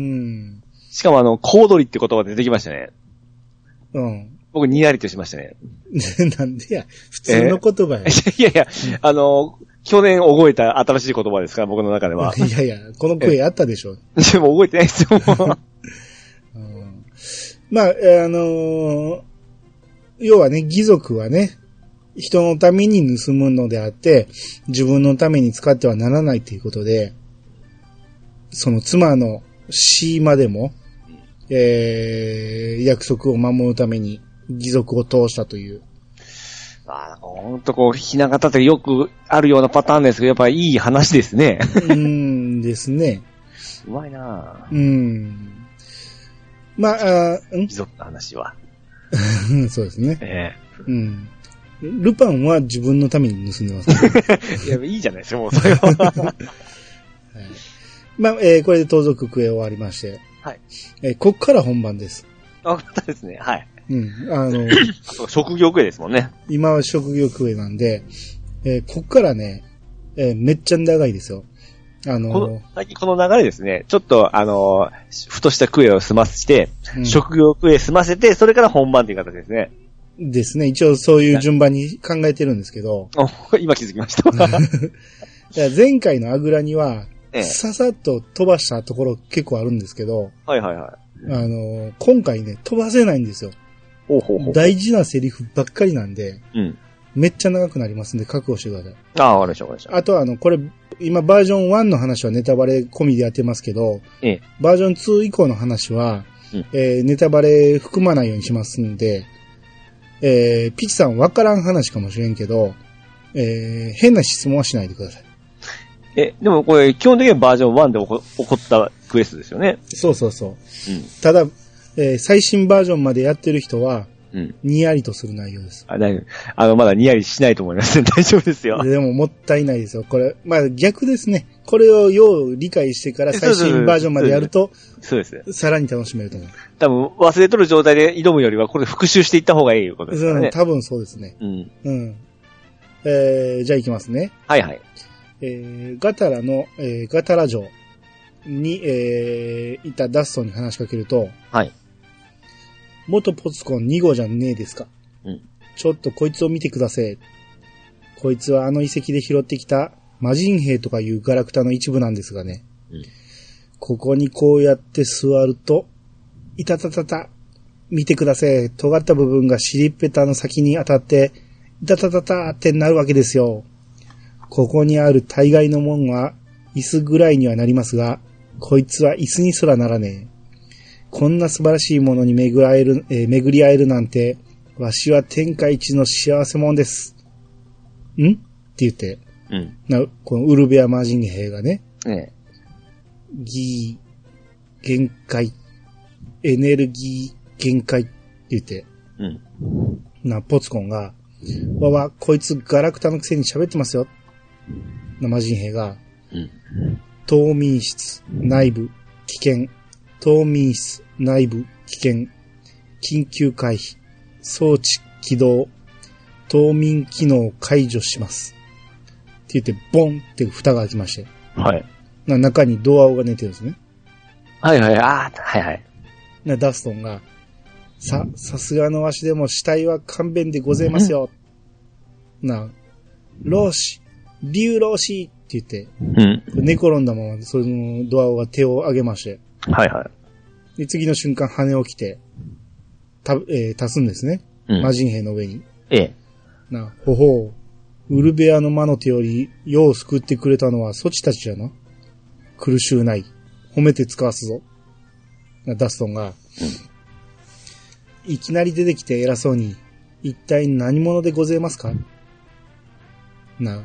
しかもあの、コウドリって言葉出てきましたね。 うん。 僕、にやりとしましたね。 なんでや、普通の言葉や。 いやいや、あの、去年覚えた新しい言葉ですから、僕の中では。 いやいや、この声あったでしょ。 でも覚えてないですよ、 うん、まあ、あのー、要はね、義賊はね、人のために盗むのであって、自分のために使ってはならないということで、その妻の死までも、えー、約束を守るために義賊を通したという。 まあ、ほんとこう、ひな形ってよくあるようなパターンですけど、やっぱりいい話ですね。 うーんですね。 うまいなぁ。 うーん。まあ、あ貴族の話は。 そうですね。 ええー。うん。ルパンは自分のために盗んでます、 ね。いや、いいじゃないですか、もうそれは。はい、 まあ、えー、これで盗賊クエ終わりまして。 はい。 えー、こっから本番です。 あ、またですね。はい。 うん。あの、 職業クエですもんね。 今は職業クエなんで、えー、こっからね、えー、めっちゃ長いですよ。あのー、 この、最近この流れですね。ちょっと、あのー、ふとしたクエを済まして、うん、職業クエ済ませて、それから本番という形ですね。 ですね。一応そういう順番に考えてるんですけど。 今気づきました。 前回のアグラには、 ええ、 ささっと飛ばしたところ結構あるんですけど、 はいはいはい。 あの、今回ね、飛ばせないんですよ。 ほうほうほう、 大事なセリフばっかりなんで、 うん、 めっちゃ長くなりますんで、覚悟してください。 ああ、わかりましたわかりました。 あとはあの、これ、今バージョンワンの話はネタバレ込みでやってますけど、 ええ、 バージョンツー以降の話は、うん、えー、ネタバレ含まないようにしますんで、えー、ピチさんわからん話かもしれんけど、えー、変な質問はしないでください。 え、でもこれ、基本的にはバージョンワンで起こ、起こったクエストですよね。 そうそうそう。うん、 ただ、えー、最新バージョンまでやってる人は、 うん、 にやりとする内容です。 あ、大丈夫。あの、まだにやりしないと思います。大丈夫ですよ。 でももったいないですよ。これ、まあ逆ですね。これをよう理解してから最新バージョンまでやると、 そうです。 さらに楽しめると思う。 多分、忘れとる状態で挑むよりは、これ復習していった方がいいことですからね。 うん、多分そうですね。 うん。 うん。えー、じゃあ行きますね。 はいはい。 えー、ガタラの、えー、ガタラ城に、えー、いたダストに話しかけると、 はい。 元ポツコンに号じゃねえですか。 うん。 ちょっとこいつを見てください。こいつはあの遺跡で拾ってきた魔人兵とかいうガラクタの一部なんですがね。うん。ここにこうやって座ると、いたたたた、見てください。尖った部分が尻っぺたの先に当たって、いたたたたってなるわけですよ。ここにある大概のもんは椅子ぐらいにはなりますが、こいつは椅子にすらならねえ。こんな素晴らしいものに巡り会える、えー、巡り会えるなんて、わしは天下一の幸せ者です。んって言って、 うん、 なこのウルベア魔人兵がね、 ええ、 ギー、限界、エネルギー限界って言って、 うん、 な、ポツコンが、わわ、こいつガラクタのくせに喋ってますよ。な、魔人兵が、 うん、 冬眠室、内部、危険。冬眠室、内部、危険。緊急回避。装置起動。冬眠機能解除します。って言って、ボンって蓋が開きまして。 はい。 な、中にドアオが寝てるんですね。 はいはい、ああ、はいはい。 な、ダストンが、さ、さすがのわしでも死体は勘弁でございますよ。な、老子、竜老子って言って、 うん、 寝転んだまま、そのドアオが手を上げまして。 はいはい。 で、次の瞬間羽起きて、た、えー、足すんですね。うん、魔人兵の上に。 ええ。 な、ほほう。ウルベアの魔の手より、世を救ってくれたのはそちたちじゃな。苦しゅうない。褒めて使わすぞ。な、ダストンが、うん、いきなり出てきて偉そうに、一体何者でございますかな、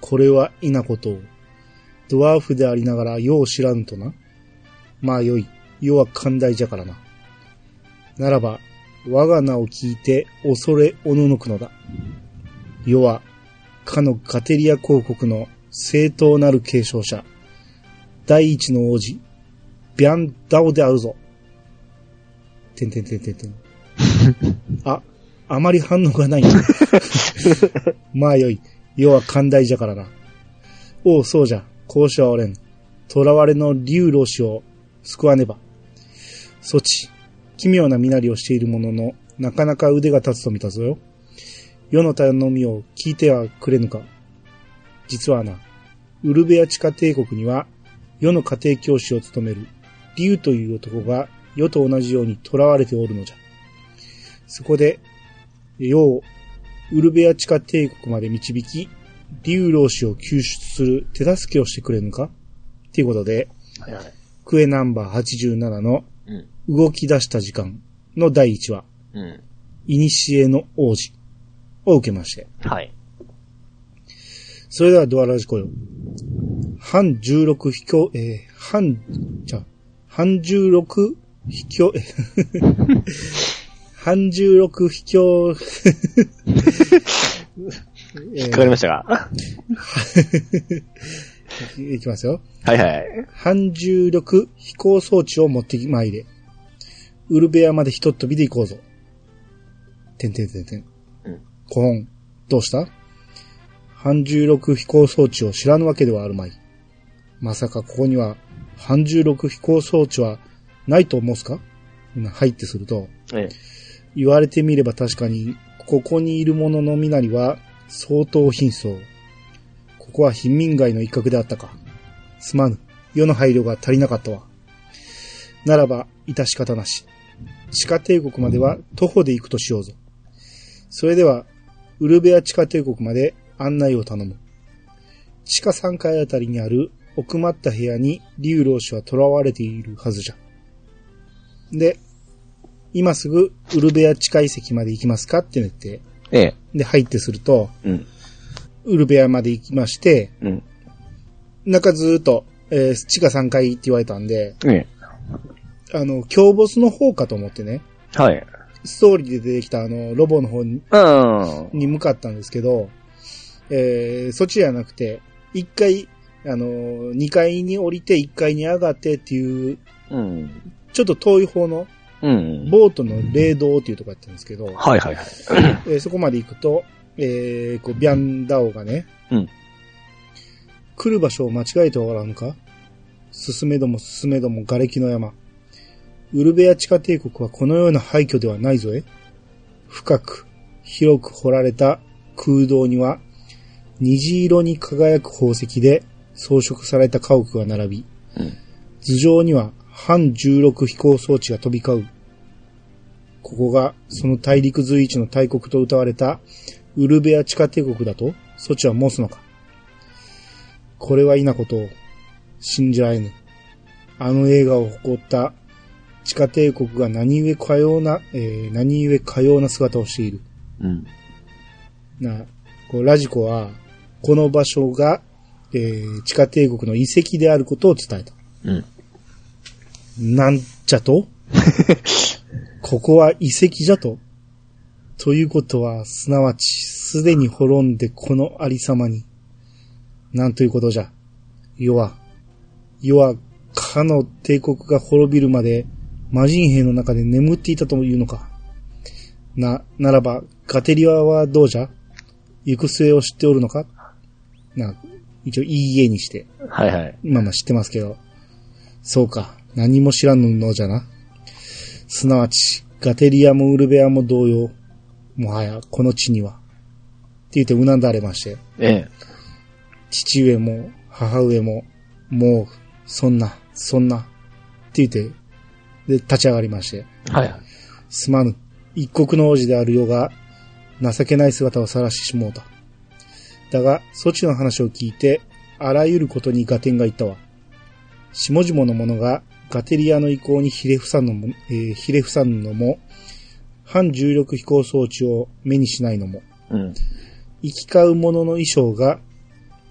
これは否ことを。ドワーフでありながらよう知らぬとな。まあよい。世は寛大じゃからな。ならば、我が名を聞いて恐れおののくのだ。世は、かのガテリア公国の正当なる継承者、第一の王子、ビャンダオであるぞ。てんてんてんてんてん。あ、あまり反応がないな。まあよい。世は寛大じゃからな。おう、そうじゃ。こうしはおれん。囚われの竜老氏を救わねば。そち、奇妙な身なりをしているものの、なかなか腕が立つと見たぞよ。世の頼みを聞いてはくれぬか。実はな、ウルベア地下帝国には、世の家庭教師を務める、竜という男が世と同じように囚われておるのじゃ。そこで、世をウルベア地下帝国まで導き、竜老氏を救出する手助けをしてくれぬかっていうことで、はいはい、クエナンバーはちじゅうななの動き出した時間のだいいちわ、うん、イニシエの王子を受けまして。はい。それではドアラジコよ。半じゅうろく秘境、えー、半、じゃ半じゅうろく秘境、え半じゅうろく秘境、 引っかかりましたか？ いきますよ。 はいはい。 半重力飛行装置を持ってまいれ。ウルベアまでひとっ飛びで行こうぞ。てんてんてんてん。うん。コホン、どうした？半重力飛行装置を知らぬわけではあるまい。まさかここには半重力飛行装置はないと申すか？入ってすると、ええ、言われてみれば確かにここにいる者のみなりは相当貧相。ここは貧民街の一角であったか。すまぬ。世の配慮が足りなかったわ。ならば、致し方なし。地下帝国までは徒歩で行くとしようぞ。それでは、ウルベア地下帝国まで案内を頼む。地下さんかいあたりにある奥まった部屋に竜老氏は囚われているはずじゃ。で、今すぐウルベア地下遺跡まで行きますかって言って、ええ。で、入ってすると、うん、ウルベアまで行きまして、うん、中ずーっと、えー、地下さんかいって言われたんで、ええ、あの、強ボスの方かと思ってね、はい。ストーリーで出てきたあの、ロボの方に、に向かったんですけど、えー、そっちじゃなくて、いっかい、あの、にかいに降りていっかいに上がってっていう、うん、ちょっと遠い方の、うん、ボートの霊道っていうところやったんですけど、はいはいはい。えー、そこまで行くと、えー、こう、ビャンダオがね、うん、来る場所を間違えておらぬか？進めども進めども瓦礫の山。ウルベア地下帝国はこのような廃墟ではないぞえ。深く、広く掘られた空洞には、虹色に輝く宝石で装飾された家屋が並び、うん、頭上には半重力飛行装置が飛び交う。ここがその大陸随一の大国と謳われたウルベア地下帝国だとそちは申すのか。これは否ことを信じられぬ。あの映画を誇った地下帝国が何故かような、えー、何故かような姿をしている。うん。な、こうラジコはこの場所が、えー、地下帝国の遺跡であることを伝えた。うん。なんじゃとここは遺跡じゃとということは、すなわち、すでに滅んでこのありさまに。なんということじゃ。世は、世は、かの帝国が滅びるまで、魔人兵の中で眠っていたというのか。な、ならば、ガテリアはどうじゃ？行く末を知っておるのか？な、一応いいえにして。はいはい。まあまあ知ってますけど。そうか。何も知らぬのじゃな。すなわち、ガテリアもウルベアも同様。もはや、この地には。って言ってうなだれまして。ええ。父上も、母上も、もう、そんな、そんな。って言って、で、立ち上がりまして。はい。すまぬ。一国の王子である世が、情けない姿を晒してしもうた。だが、そちの話を聞いて、あらゆることに合点がいったわ。下々の者が、ガテリアの意向にひれ伏さんのも、えー、ひれ伏さんのも、半重力飛行装置を目にしないのも、うん、行き交う者の衣装が、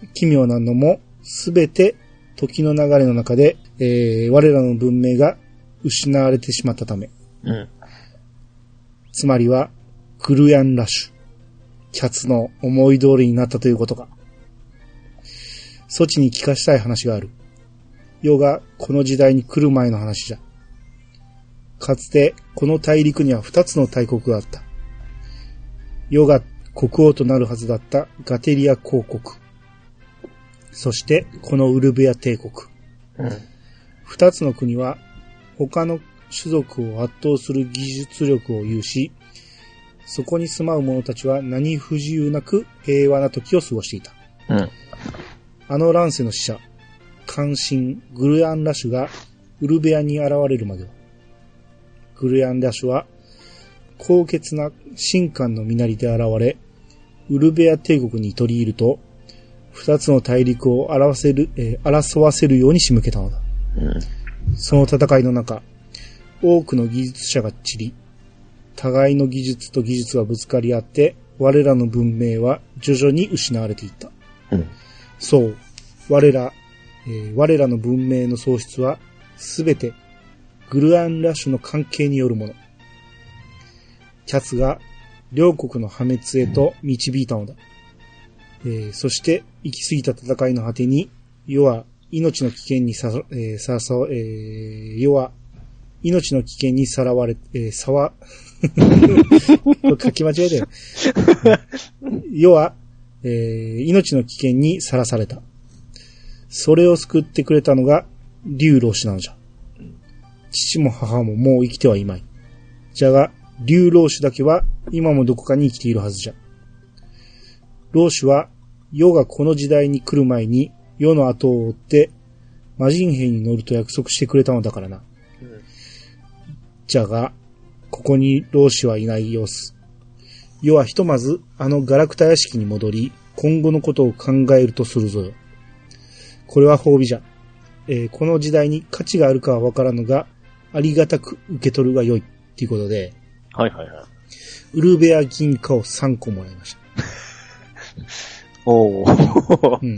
奇妙なのも、すべて時の流れの中で、えー、我らの文明が失われてしまったため。 うん。 つまりは、グルヤンラッシュ。キャツの思い通りになったということか。ソチに聞かしたい話がある。世がこの時代に来る前の話じゃ。かつてこの大陸には二つの大国があった。世が国王となるはずだったガテリア公国。そしてこのウルベア帝国。うん、二つの国は他の種族を圧倒する技術力を有し、そこに住まう者たちは何不自由なく平和な時を過ごしていた。うん、あの乱世の使者、関心グルヤンラシュがウルベアに現れるまでは、グルヤンラシュは高潔な神官の身なりで現れ、ウルベア帝国に取り入ると、二つの大陸を表せる、えー、争わせるように仕向けたのだ。うん、その戦いの中、多くの技術者が散り、互いの技術と技術がぶつかり合って、我らの文明は徐々に失われていった。うん、そう、我ら、えー、我らの文明の喪失は、すべて、グルアンラッシュの関係によるもの。キャツが、両国の破滅へと導いたのだ。えー、そして、行き過ぎた戦いの果てに、世は命の危険にさ、えー、ささ、えー、世は命の危険にさらわれ、えー、さわ、書き間違えたよ。世は、えー、命の危険にさらされた。それを救ってくれたのが、竜老子なのじゃ。父も母ももう生きてはいまい。じゃが、竜老子だけは今もどこかに生きているはずじゃ。老子は、世がこの時代に来る前に、世の後を追って、魔人兵に乗ると約束してくれたのだからな。うん、じゃが、ここに老子はいない様子。世はひとまず、あのガラクタ屋敷に戻り、今後のことを考えるとするぞよ。これは褒美じゃ。えー、この時代に価値があるかはわからぬが、ありがたく受け取るが良い。っていうことで。 はいはいはい。 ウルベア銀貨をさんこもらいました。 おー。 うん。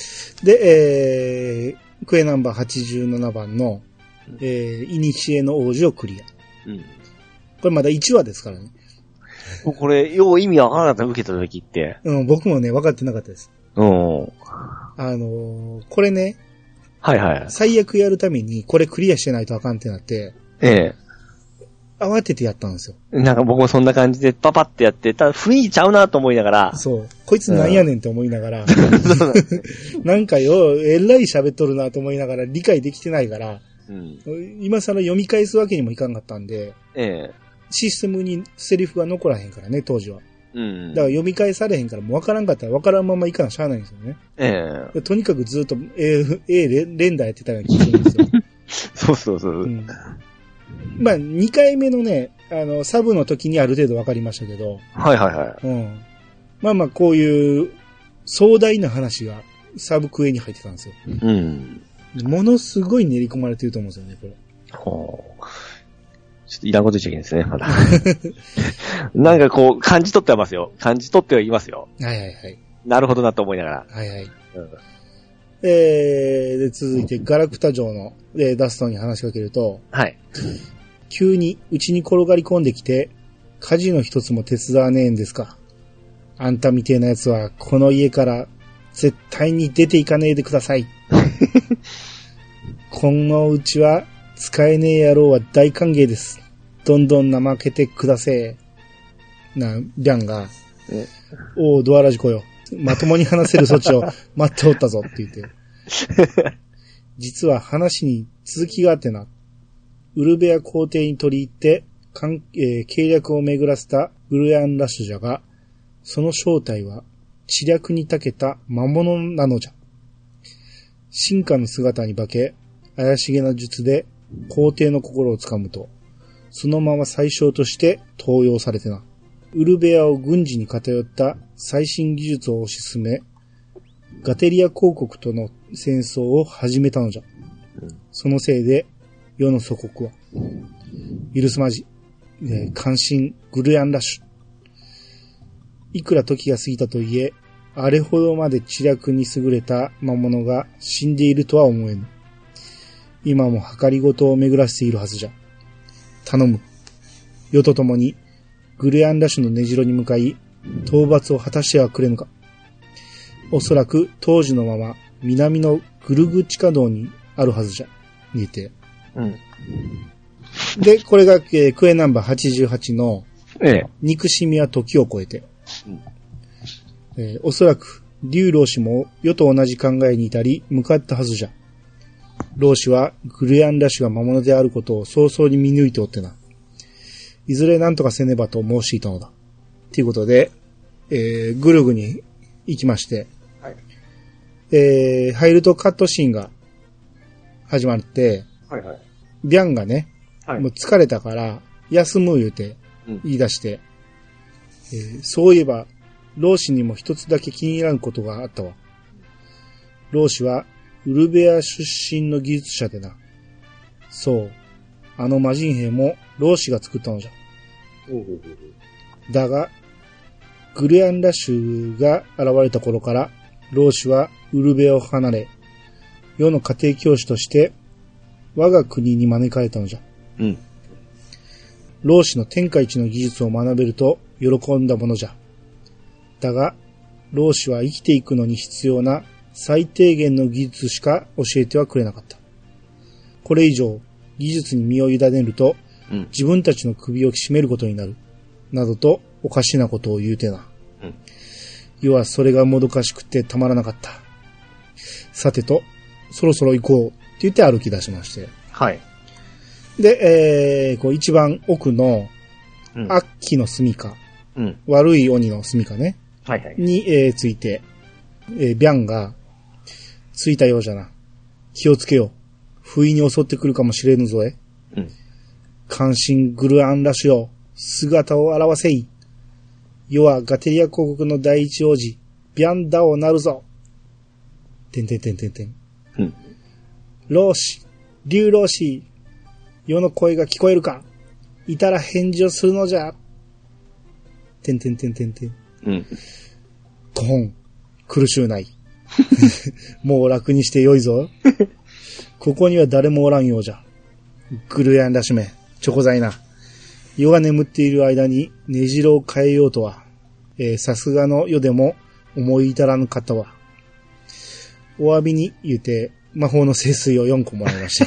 で、えー、クエナンバーはちじゅうななばんの、えー、イニシエの王子をクリア。うん。これまだいちわですからね。 これ、よう意味わからなかった、受けた時って。 うん、僕もね、分かってなかったです。 うん。 あのー、これね。 はいはい。 最悪やるために、これクリアしてないとあかんってなって。 ええ。 慌ててやったんですよ。 なんか僕もそんな感じでパパってやって、ただ雰囲気ちゃうなと思いながら。 そう。こいつなんやねんって思いながら。うん、なんかよ、えらい喋っとるなと思いながら理解できてないから、うん、今更読み返すわけにもいかんかったんで、ええ、システムにセリフが残らへんからね、当時は。うん、だから読み返されへんからもうわからんかったらわからんままいかんしゃあないんですよね。ええ、とにかくずっと A, A 連打やってたような気がするんですよ。 そうそうそう。うんまあ、にかいめのね、あの、サブの時にある程度分かりましたけど。 はいはいはい。 うん。まあまあ、こういう壮大な話がサブクエに入ってたんですよ。うん。ものすごい練り込まれてると思うんですよね、これ。 ほう。ちょっといらんこと言っちゃいけないですね、まだ。なんかこう、感じ取ってますよ。感じ取ってはいますよ。 はいはいはい。 なるほどなと思いながら。 はいはい。うん、えー、で、続いて、ガラクタ城の、えー、ダストに話しかけると、はい。急に、うちに転がり込んできて、火事の一つも手伝わねえんですか。あんたみてえなやつは、この家から、絶対に出ていかねえでください。このうちは、使えねえ野郎は大歓迎です。どんどん怠けてくだせえ。な、リャンが、おう、ドアラジコよ。まともに話せる措置を待っておったぞって言って。実は話に続きがあってな。ウルベア皇帝に取り入って、えー、計略を巡らせたグルヤンラッシュじゃが、その正体は知略に長けた魔物なのじゃ。進化の姿に化け、怪しげな術で皇帝の心をつかむと、そのまま宰相として登用されてな。ウルベアを軍事に偏った最新技術を推し進め、ガテリア公国との戦争を始めたのじゃ。そのせいで、世の祖国は、許すまじ、えー、関心グルヤンラッシュ。いくら時が過ぎたといえ、 あれほどまで知略に優れた魔物が死んでいるとは思えぬ。今も計りごとを巡らせているはずじゃ。頼む。世と共にグレアンラシュの根城に向かい、討伐を果たしてはくれぬか。おそらく当時のまま南のグルグ地下道にあるはずじゃ。にて。 うん。 で、これが、えークエナンバーはちじゅうはちの、 ええ。 憎しみは時を超えて。 うんえーおそらく、竜老氏も世と同じ考えに至り、向かったはずじゃ。老氏はグレアンラシュが魔物であることを早々に見抜いておってな。いずれ何とかせねばと申していたのだ。ということで、えー、グルグに行きまして、 はい。 えー、入るとカットシーンが始まって、 はいはい。 ビャンがね、 はい。 もう疲れたから休む言うてうん言い出して、えーそういえば老子にも一つだけ気に入らんことがあったわ。老子はウルベア出身の技術者でな。そう。あの魔人兵も老子が作ったのじゃ。 おうおうおうだが、グレアンラッシュが現れた頃から、老子はウルベアを離れ、世の家庭教師として我が国に招かれたのじゃ。 うん。 老子の天下一の技術を学べると喜んだものじゃ。だが、老子は生きていくのに必要な最低限の技術しか教えてはくれなかった。これ以上、技術に身を委ねると、 うん。 自分たちの首を絞めることになる。などとおかしなことを言うてな。 うん。 世はそれがもどかしくてたまらなかった。さてと、そろそろ行こうって言って歩き出しまして。 はい。 で、えー、こう一番奥の、 うん。 悪鬼の住処、 うん。 悪い鬼の住処ね、 はいはい。 に、えー、ついて、えー、ビャンが、ついたようじゃな。気をつけよう。不意に襲ってくるかもしれぬぞえ。 うん。 関心グルアンラシュよ。姿を現せい。世はガテリア公国の第一王子、ビャンダをなるぞ。てんてんてんてんてん。 うん。 老子、竜老子。世の声が聞こえるか。いたら返事をするのじゃ。てんてんてんてんてん。 うん。 コホン、苦しゅうない。もう楽にしてよいぞ。ここには誰もおらんようじゃ。グルヤンラシュメ、チョコザイな。世が眠っている間に根城を変えようとは、えー、さすがの世でも思い至らぬかったわ。お詫びに言うて、魔法の聖水をよんこもらいました。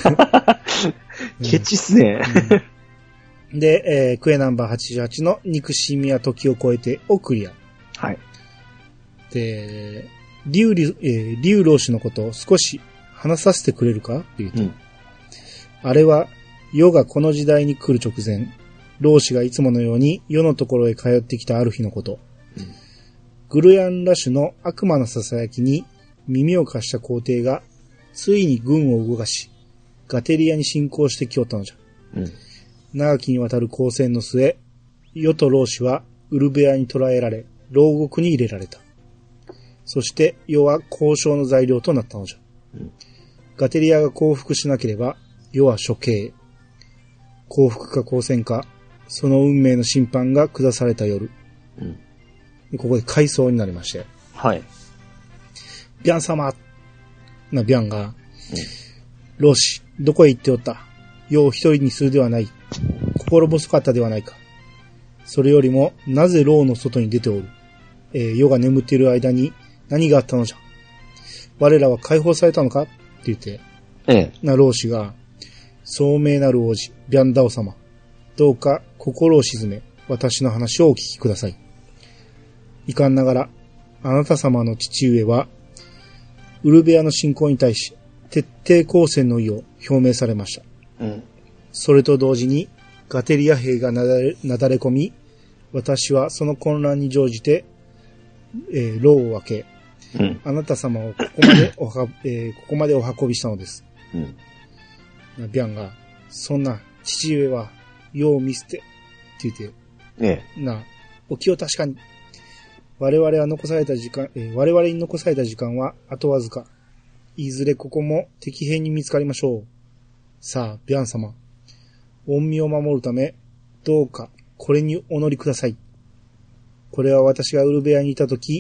ケチっすね。 うん、で、えー、クエナンバーはちじゅうはちの憎しみは時を超えてをクリア。 はい。 で、リュウリ、えー、リュウ老師のことを少し話させてくれるかって言うと、うん、あれは世がこの時代に来る直前、老子がいつものように世のところへ通ってきたある日のこと。うん、グルヤンラシュの悪魔の囁きに耳を貸した皇帝がついに軍を動かし、ガテリアに侵攻してきよったのじゃ。うん、長きにわたる交戦の末、世と老子はウルベアに捕らえられ、牢獄に入れられた。そして世は交渉の材料となったのじゃ。うん、ガテリアが降伏しなければ世は処刑。降伏か交戦か、その運命の審判が下された夜。うん、でここで回想になりまして。 はい。 ビャン様なビャンが、うん、老子、どこへ行っておった。世を一人にするではない。心細かったではないか。それよりも、なぜ牢の外に出ておる。えー、世が眠っている間に何があったのじゃ。我らは解放されたのかって言って、 ええ、 な老子が、聡明なる王子、ビャンダオ様。どうか心を鎮め、私の話をお聞きください。遺憾ながら、あなた様の父上は、ウルベアの侵攻に対し、徹底抗戦の意を表明されました。うん、それと同時に、ガテリア兵がなだれ、なだれ込み、私はその混乱に乗じて、えー、牢を分け、うん、あなた様をここまでおは、えー、ここまでお運びしたのです。うん、ビャンが、そんな父上は世を見捨て、って言って、 ええ、 な、お気を確かに。我々は残された時間、えー、我々に残された時間はあとわずか。いずれここも敵兵に見つかりましょう。さあ、ビャン様。恩身を守るため、どうかこれにお乗りください。これは私がウルベアにいたとき、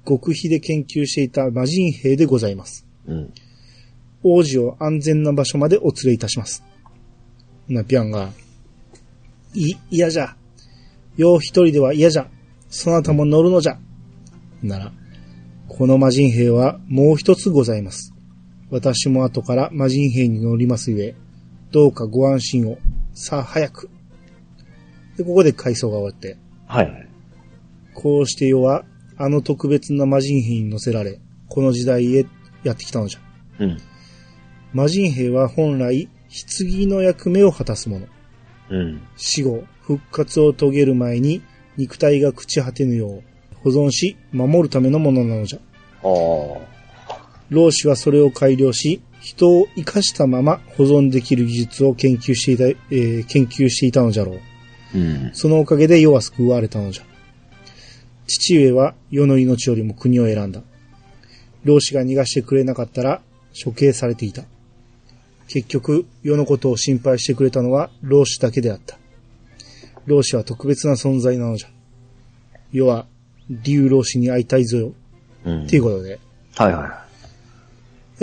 極秘で研究していた魔人兵でございます。 うん。 王子を安全な場所までお連れいたします。な、ビャンが、い、嫌じゃ。よう一人では嫌じゃ。そなたも乗るのじゃ。なら、この魔人兵はもう一つございます。私も後から魔人兵に乗りますゆえ、どうかご安心を。さあ早く。で、ここで回想が終わって。 はいはい。 こうして世は、あの特別な魔人兵に乗せられ、この時代へやってきたのじゃ。 うん。 魔人兵は本来、棺の役目を果たすもの。 うん。 死後、復活を遂げる前に、肉体が朽ち果てぬよう、保存し、守るためのものなのじゃ。 ああ。 老子はそれを改良し、人を生かしたまま保存できる技術を研究していた、えー、研究していたのじゃろう。 うん。 そのおかげで世は救われたのじゃ。父上は世の命よりも国を選んだ。老子が逃がしてくれなかったら処刑されていた。結局、世のことを心配してくれたのは老子だけであった。老子は特別な存在なのじゃ。世は、竜老子に会いたいぞよ。 うん。 っていうことで。 はいはい。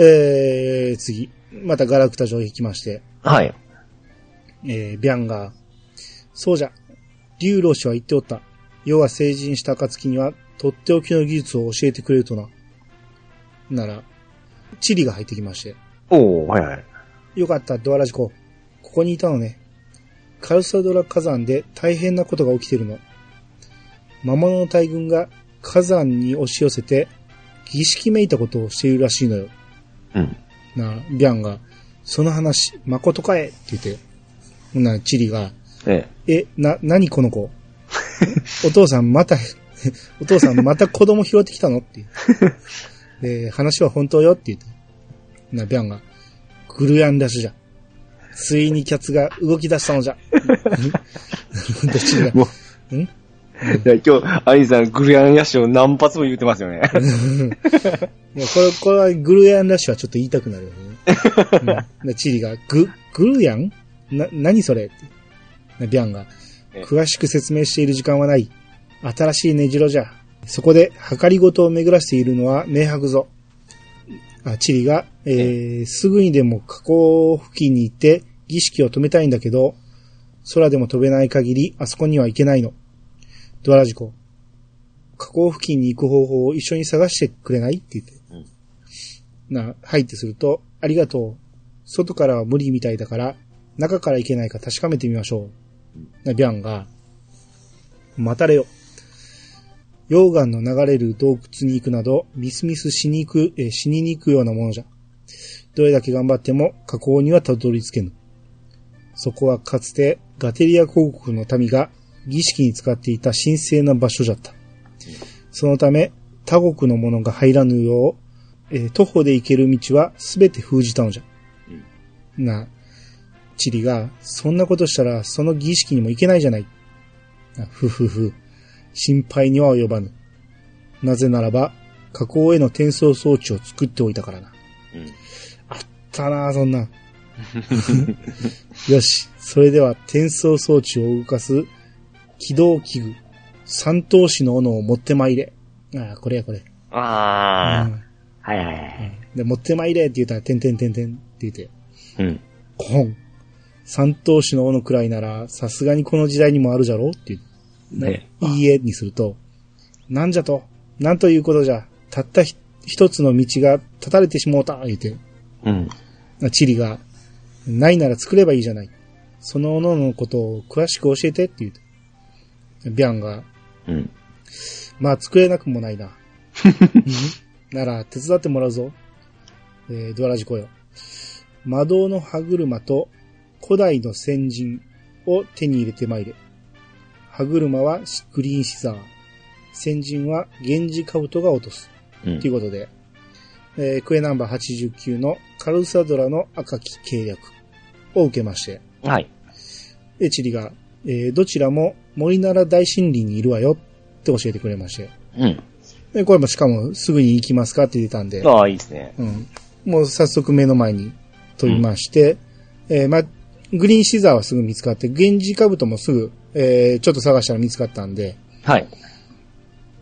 えー、次。またガラクタ城へ行きまして。 はい。 えー、ビャンが、そうじゃ。竜老子は言っておった。世は成人した暁には、とっておきの技術を教えてくれるとな。なら、チリが入ってきまして。 おー、はいはい。 よかった、ドアラジコ。ここにいたのね。カルサドラ火山で大変なことが起きてるの。魔物の大群が火山に押し寄せて、儀式めいたことをしているらしいのよ。 うん。 な、ビャンが、その話、誠かえって言って、な、チリが、 ええ。 え、な、何この子お父さんまた、お父さんまた子供拾ってきたのって言う。で、話は本当よって言って。な、ビャンが、グルヤンラッシュじゃ。ついにキャツが動き出したのじゃ。どっちが。 もう、んいや今日、アニさん、グルヤンラッシュを何発も言ってますよね。 いやこれ、これはグルヤンラッシュはちょっと言いたくなるよね。うん、チリが、グ、グルヤンな、何それって。ビャンが、詳しく説明している時間はない。新しい根城じゃ。そこで、計りごとを巡らしているのは明白ぞ。あ、チリが、えー、すぐにでも河口付近に行って儀式を止めたいんだけど、空でも飛べない限りあそこには行けないの。ドアラジコ、河口付近に行く方法を一緒に探してくれないって言って。うん、な、はいってすると、ありがとう。外からは無理みたいだから、中から行けないか確かめてみましょう。な、ビャンが、待たれよ。溶岩の流れる洞窟に行くなど、ミスミスしに行く、えー、死にに行くようなものじゃ。どれだけ頑張っても河口にはたどり着けぬ。そこはかつてガテリア公国の民が儀式に使っていた神聖な場所じゃった。そのため、他国の者が入らぬよう、えー、徒歩で行ける道はすべて封じたのじゃ。うん、な、チリが、そんなことしたらその儀式にも行けないじゃない。ふふふ。心配には及ばぬ。なぜならば、河口への転送装置を作っておいたからな。うん、あったなぁ、そんな。よし、それでは転送装置を動かす起動器具、三頭身の斧を持ってまいれ。ああ、これやこれ。 ああ、うん。はいはいはい。 で、持ってまいれって言ったら、てんてんてんてんって言って。 うん。 コン。三頭身の斧くらいなら、さすがにこの時代にもあるじゃろって言って。ね、いいえにすると、なんじゃと、なんということじゃ、たった一つの道が断たれてしもうた、言うて。 うん。 チリが、ないなら作ればいいじゃない。その斧のことを詳しく教えてって言うて。ビャンが、 うん。 まあ作れなくもないな。なら手伝ってもらうぞ。えー、ドアラジコよ。魔導の歯車と古代の先人を手に入れてまいれ。歯車はグリーンシザー。先人は源氏兜が落とす。と、うん、いうことで、えー、クエナンバーはちじゅうきゅうのカルサドラの赤き契約を受けまして。 はい。 で、チリが、えー、どちらも森なら大森林にいるわよって教えてくれまして。 うん。 で、これもしかもすぐに行きますかって言ってたんで。 ああ、いいですね。 うん。もう早速目の前に飛びまして、うん、えー、ま、グリーンシザーはすぐ見つかって、源氏兜もすぐ、えー、ちょっと探したら見つかったんで、 はい。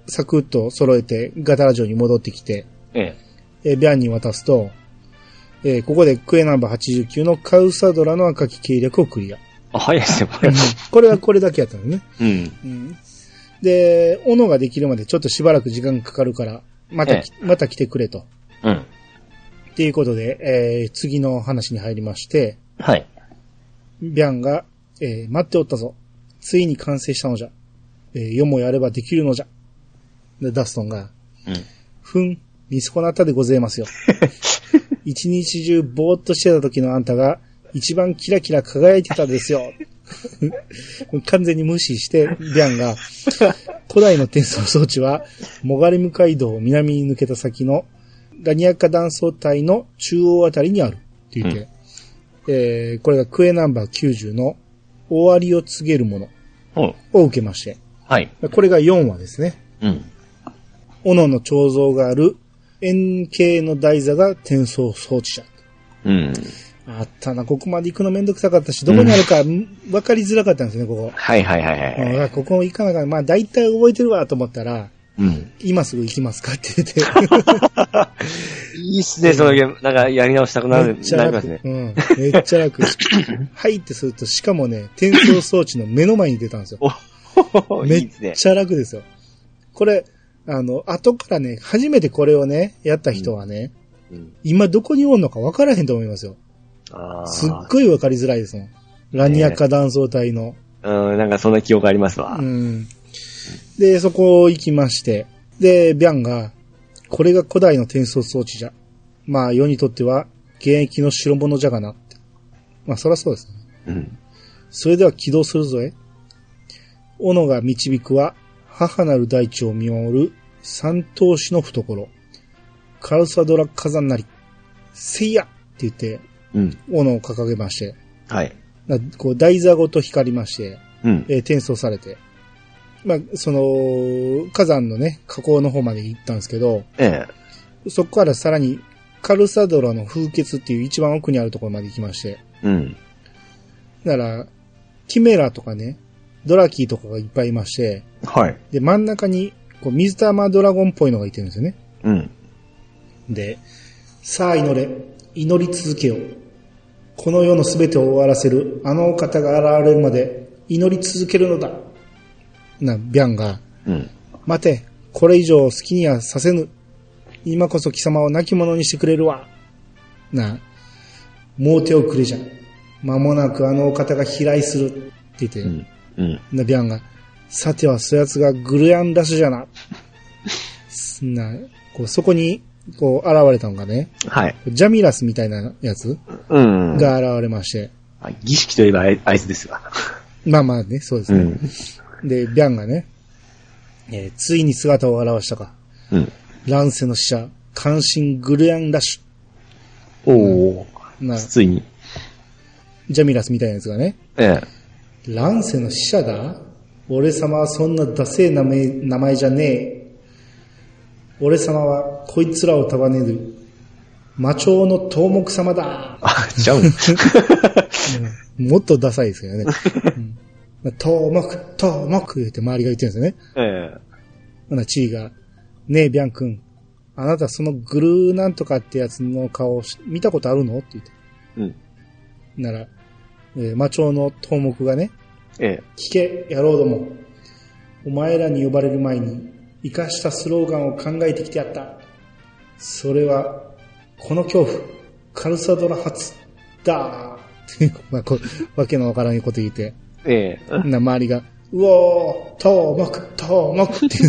サクッと揃えてガタラ城に戻ってきて、 ええ。 えー、ビャンに渡すと、えー、ここでクエナンバーはちじゅうきゅうのカウサドラの赤き計略をクリア。 あ、早いですね、これ。 これはこれだけやったのね。 うん。 うん、で、斧ができるまでちょっとしばらく時間かかるから、また、ええ、また来てくれと。 うん。 っていうことで、えー、次の話に入りまして、 はい。 ビャンが、えー、待っておったぞ。ついに完成したのじゃ。えー、世もやればできるのじゃ。で、ダストンが、 うん。 ふん、見損なったでございますよ。一日中ぼーっとしてた時のあんたが、一番キラキラ輝いてたですよ。完全に無視して、ビャンが、古代の転送装置は、モガリム街道を南に抜けた先の、ラニアカ断層帯の中央あたりにある。って言って、うん、えー、これがクエナンバーきゅうじゅうの終わりを告げるものを受けまして、 うん、はい。 これがよんわですね。 うん。 斧の彫像がある円形の台座が転送装置じゃ。 うん。 あったな、ここまで行くのめんどくさかったし、どこにあるか分かりづらかったんですね、ここ。 はいはいはいはい。 ここ行かなかった。まあ大体覚えてるわと思ったら、 うん、 今すぐ行きますかって言って。 いいっすね、そのゲーム。なんかやり直したくなる。 めっちゃ楽。ね、うん。めっちゃ楽。はいってすると、しかもね、転送装置の目の前に出たんですよ。めっちゃ楽ですよ。これ、あの、後からね、初めてこれをね、やった人はね、うんうん、今どこにおんのか分からへんと思いますよ。 あすっごい分かりづらいですもん。ラニアカ断層帯の。 うん、なんかそんな記憶ありますわ。 うん。で、そこ行きまして、で、ビャンが、これが古代の転送装置じゃ。まあ、世にとっては、現役の代物じゃがなって。まあ、そらそうですね。うん。 それでは起動するぞえ。斧が導くは、母なる大地を見守る三頭士の懐。カルサドラ火山なり。せいやって言って、 うん。 斧を掲げまして。 はい。 こう、台座ごと光りまして、 うん。 えー、転送されて。まあ、その、火山のね、火口の方まで行ったんですけど、 ええ、そこからさらに、カルサドラの風穴っていう一番奥にあるところまで行きまして。 うん。 だから、キメラとかね、ドラキーとかがいっぱいいまして、 はい。 で、真ん中に、こう、水玉ドラゴンっぽいのがいてるんですよね。 うん。 で、さあ祈れ、祈り続けよう。この世のすべてを終わらせる、あのお方が現れるまで、祈り続けるのだ。な、ビャンが、 うん。 待て、これ以上好きにはさせぬ。今こそ貴様を亡き者にしてくれるわ。な、もう手をくれじゃ。間もなくあのお方が飛来する。って言って、 うんうん、 な、ビャンが、さてはそやつがグルヤンラッシュじゃな。な、こうそこに、こう現れたのがね、 はい。 ジャミラスみたいなやつ、うん、が現れまして。 儀式といえばあいつですわ。 まあまあね、そうですね。うん、で、ビャンがね、えー、ついに姿を現したか。 うん。 乱世の使者、関心グルヤンラッシュ。おお。な、ついに。 ジャミラスみたいなやつがね。 ええ。 乱世の使者だ？俺様はそんなダセえ名前、名前じゃねえ。俺様はこいつらを束ねる魔鳥の頭目様だ。 あ、ちゃうもっとダサいですけどね。うん、頭目、頭目言って周りが言ってるんですよね。 ええ。 ほな、チーが、ねえ、ビャン君、あなたそのグルーなんとかってやつの顔見たことあるのって言って。 うん。 なら、えー、魔鳥の頭目がね、 ええ。 聞け、野郎ども。お前らに呼ばれる前に、生かしたスローガンを考えてきてやった。それは、この恐怖、カルサドラ発だーまあ、こう、わけのわからんこと言って。 ええ。 な、周りが、うおー、頭目、頭目って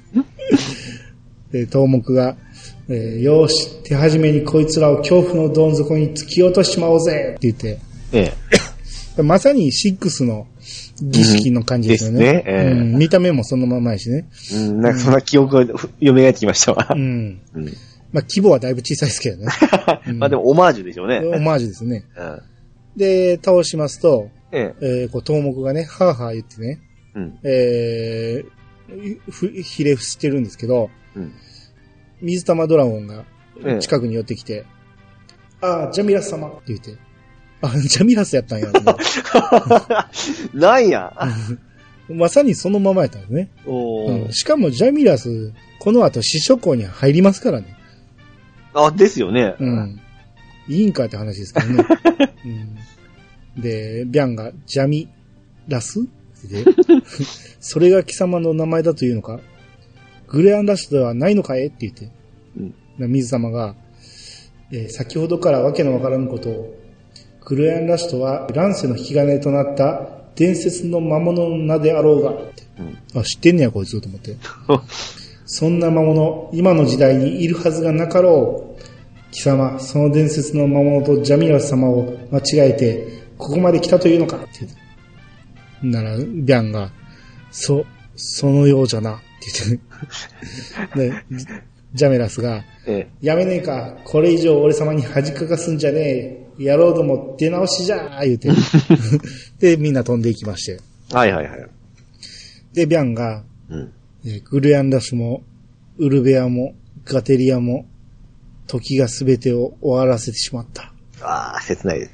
で、頭目が、えー、よーし、手始めにこいつらを恐怖のどん底に突き落としちまおうぜって言って。 ええ。まさにシックスの儀式の感じですよね。うん、ですね。えーうん。見た目もそのままやしね。 うん、なんかそんな記憶が蘇ってきましたわ。 うん。うん、まあ規模はだいぶ小さいですけどね。 うん、まあでもオマージュでしょうね。 オマージュですね。 うん、 で、倒しますと、 えええー、こう、頭目がね、はぁはぁ言ってね、 うん、 えー、ふ、ひれ伏してるんですけど、 うん、 水玉ドラゴンが近くに寄ってきて、ええ、ああ、ジャミラス様って言って、あ、ジャミラスやったんや。 なんや。 まさにそのままやったんですね。 おうん、しかもジャミラス、この後死処校に入りますからね。 あ、ですよね。 うん。いいんかって話ですけどね。うん、で、ビャンがジャミラスでそれが貴様の名前だというのか、グレアンラッシュではないのかえって言って、うん、水様が、えー、先ほどからわけのわからぬことを、グレアンラッシュとは乱世の引き金となった伝説の魔物の名であろうが、って、うん、あ、知ってんねやこいつと思って。そんな魔物、今の時代にいるはずがなかろう。貴様、その伝説の魔物とジャミラス様を間違えて、ここまで来たというのかって言って。なら、ビャンが、そ、そのようじゃな、って言って、で、ジャメラスが、ええ、やめねえか、これ以上俺様に恥かかすんじゃねえ、やろうども出直しじゃー、言うて。で、みんな飛んでいきまして。 はいはいはい。 で、ビャンが、うんえー、グレアンラッシュも、ウルベアも、ガテリアも、時が全てを終わらせてしまった。 ああ、切ないです。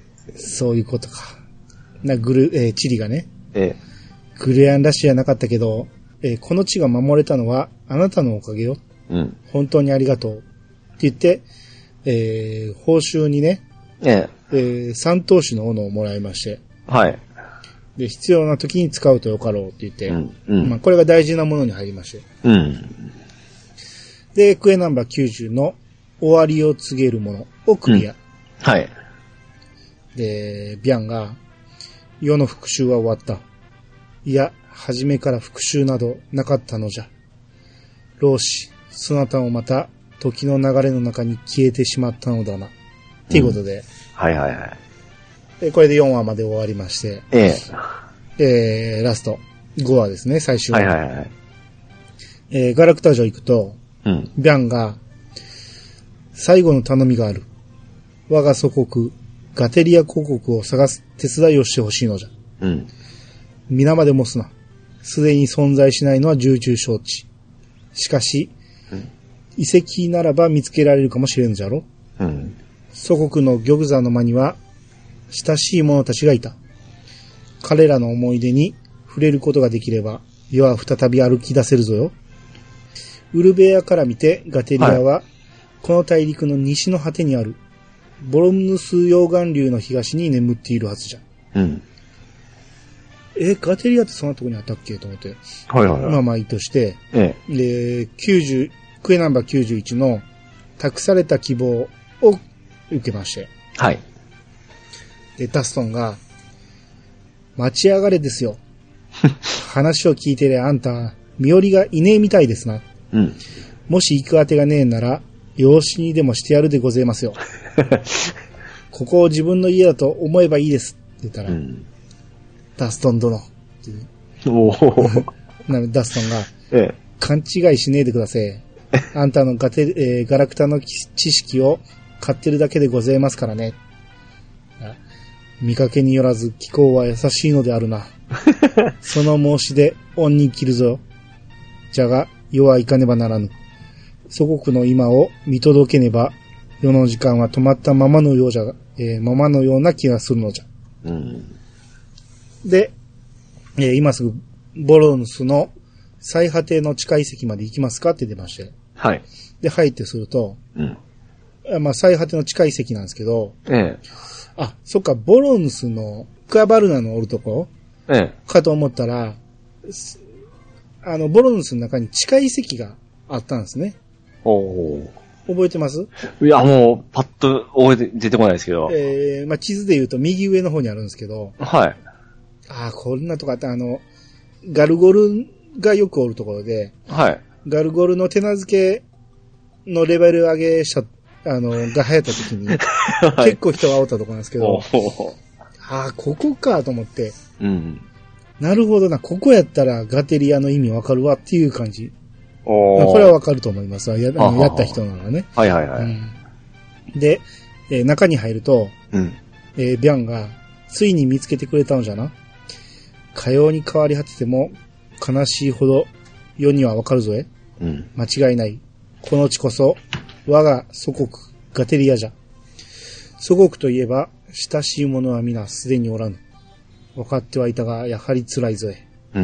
そういうことか。な、グル、えー、チリがね。 ええ。 グレアンラッシュじゃなかったけど、えー、この地が守れたのはあなたのおかげよ。うん。本当にありがとう。って言って、えー、報酬にね、えええー、三頭身の斧をもらいまして。はい。で、必要な時に使うとよかろうって言って、うんうん、まあ、これが大事なものに入りまして。うん。で、クエナンバーきゅうじゅうの終わりを告げるものをクリア。うん、はい。で、ビャンが、世の復讐は終わった。いや、初めから復讐などなかったのじゃ。老子、そなたもまた時の流れの中に消えてしまったのだな。っていうことで。うん、はいはいはい。で、これでよんわまで終わりまして。ええ。えー、ラスト。ごわですね、最終話。はいはいはい。えー、ガラクタ城行くと、うん、ビャンが、最後の頼みがある。我が祖国、ガテリア公国を探す手伝いをしてほしいのじゃ。うん。皆までもすな。すでに存在しないのは重々承知。しかし、うん、遺跡ならば見つけられるかもしれんじゃろ。うん。祖国の玉座の間には、親しい者たちがいた。彼らの思い出に触れることができれば、世は再び歩き出せるぞよ。ウルベアから見て、ガテリアは、はい、この大陸の西の果てにある、ボロムヌス溶岩流の東に眠っているはずじゃ。うん。え、ガテリアってそんなとこにあったっけと思って。はいはいはい。まあまあいいとして、ええ、で、きゅうじゅう、クエナンバーきゅうじゅういちの託された希望を受けまして。はい。で、ダストンが、待ち上がれですよ。話を聞いてりゃあんた、身寄りがいねえみたいですな。うん。もし行く当てがねえなら、養子にでもしてやるでございますよ。ここを自分の家だと思えばいいですって言ったら、うん、ダストン殿っていう。おなのでダストンが、ええ、勘違いしねえでください。あんたのガテ、えー、ガラクタの知識を買ってるだけでございますからね。見かけによらず気候は優しいのであるな。その申しで恩に切るぞ。じゃが、世はいかねばならぬ。祖国の今を見届けねば、世の時間は止まったままのようじゃ、えー、ままのような気がするのじゃ。うん、で、えー、今すぐ、ボロヌスの最果ての地下遺跡まで行きますかって出まして。はい。で、入ってすると、うん、まあ、最果ての地下遺跡なんですけど、ええ、あ、そっか、ボロヌスのクアバルナのおるとこ、ええ、かと思ったら、あの、ボロヌスの中に地下遺跡があったんですね。おー。覚えてます？ いや、もう、パッと覚えて、出てこないですけど。 えー、まあ、地図で言うと右上の方にあるんですけど。はい。ああ、こんなとこあった、あの、ガルゴルがよくおるところで。はい。ガルゴルの手なずけのレベル上げした、あの、が流行った時に、はい、結構人がおったところなんですけど。ああ、ここかと思って。うん。なるほどな、ここやったらガテリアの意味わかるわっていう感じ。おこれはわかると思います。や, あのやった人ならね。はいはいはい。うん、で、えー、中に入ると、うんえー、ビャンがついに見つけてくれたのじゃな。かように変わり果てても悲しいほど世にはわかるぞえ。うん、間違いない。この地こそ我が祖国ガテリアじゃ。祖国といえば親しい者は皆すでにおらぬ。分かってはいたがやはり辛いぞえ。うん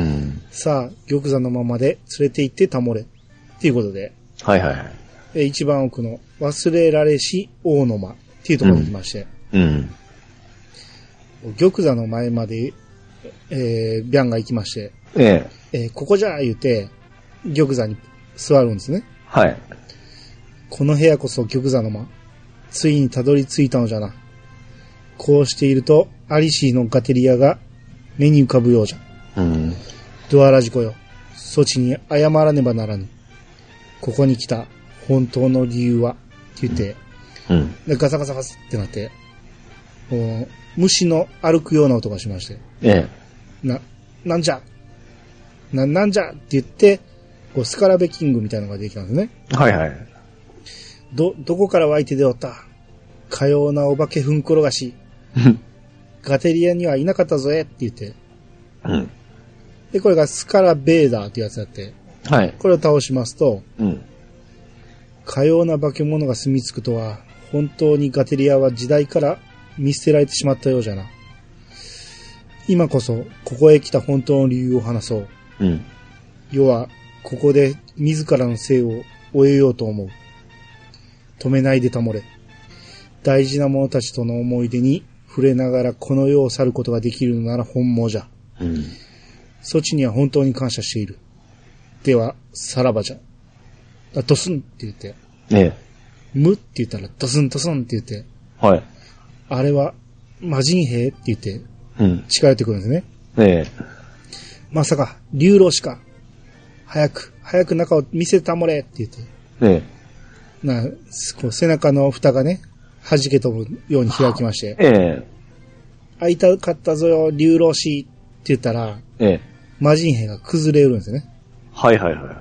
さあ、玉座のままで連れて行ってたもれ。っていうことで。 はいはいはい。 え一番奥の忘れられし大の間っていうところに来まして。 うん。 うん、玉座の前まで、えー、ビャンが行きまして。 ええ。 えー、ここじゃー言うて、玉座に座るんですね。 はい。 この部屋こそ玉座の間。ついにたどり着いたのじゃな。こうしていると、アリシーのガテリアが目に浮かぶようじゃ。 うん。 ドアラジコよ。そちに謝らねばならぬ。ここに来た本当の理由はって言って、 うん。 でガサガサガサってなって、虫の歩くような音がしまして。 ええ。 な、なんじゃな、なんじゃって言って、こうスカラベキングみたいなのができたんですね。 はいはい。 ど、どこから湧いて出おったかようなお化けふんころがし。ガテリアにはいなかったぞえって言って。 うん。 で、これがスカラベーダーってやつだって。 はい。 これを倒しますと、 うん。 かような化け物が住み着くとは、本当にガテリアは時代から見捨てられてしまったようじゃな。今こそ、ここへ来た本当の理由を話そう。 うん。 要は、ここで自らの生を終えようと思う。止めないでたもれ。大事な者たちとの思い出に触れながらこの世を去ることができるのなら本望じゃ。 うん。 そちには本当に感謝している。では、さらばじゃ。あ、ドスンって言って。 ええ。 むって言ったらドスンドスンって言って。 はい。 あれは、魔人兵って言って、 うん。 近寄ってくるんですね。 ええ。 まさか、竜老師か。早く、早く中を見せたもれって言って。 ええ。な、こう背中の蓋がね、弾け飛ぶように開きまして。 ええ。 会いたかったぞよ、竜老師って言ったら、 ええ。 魔人兵が崩れるんですね。 はいはいはい。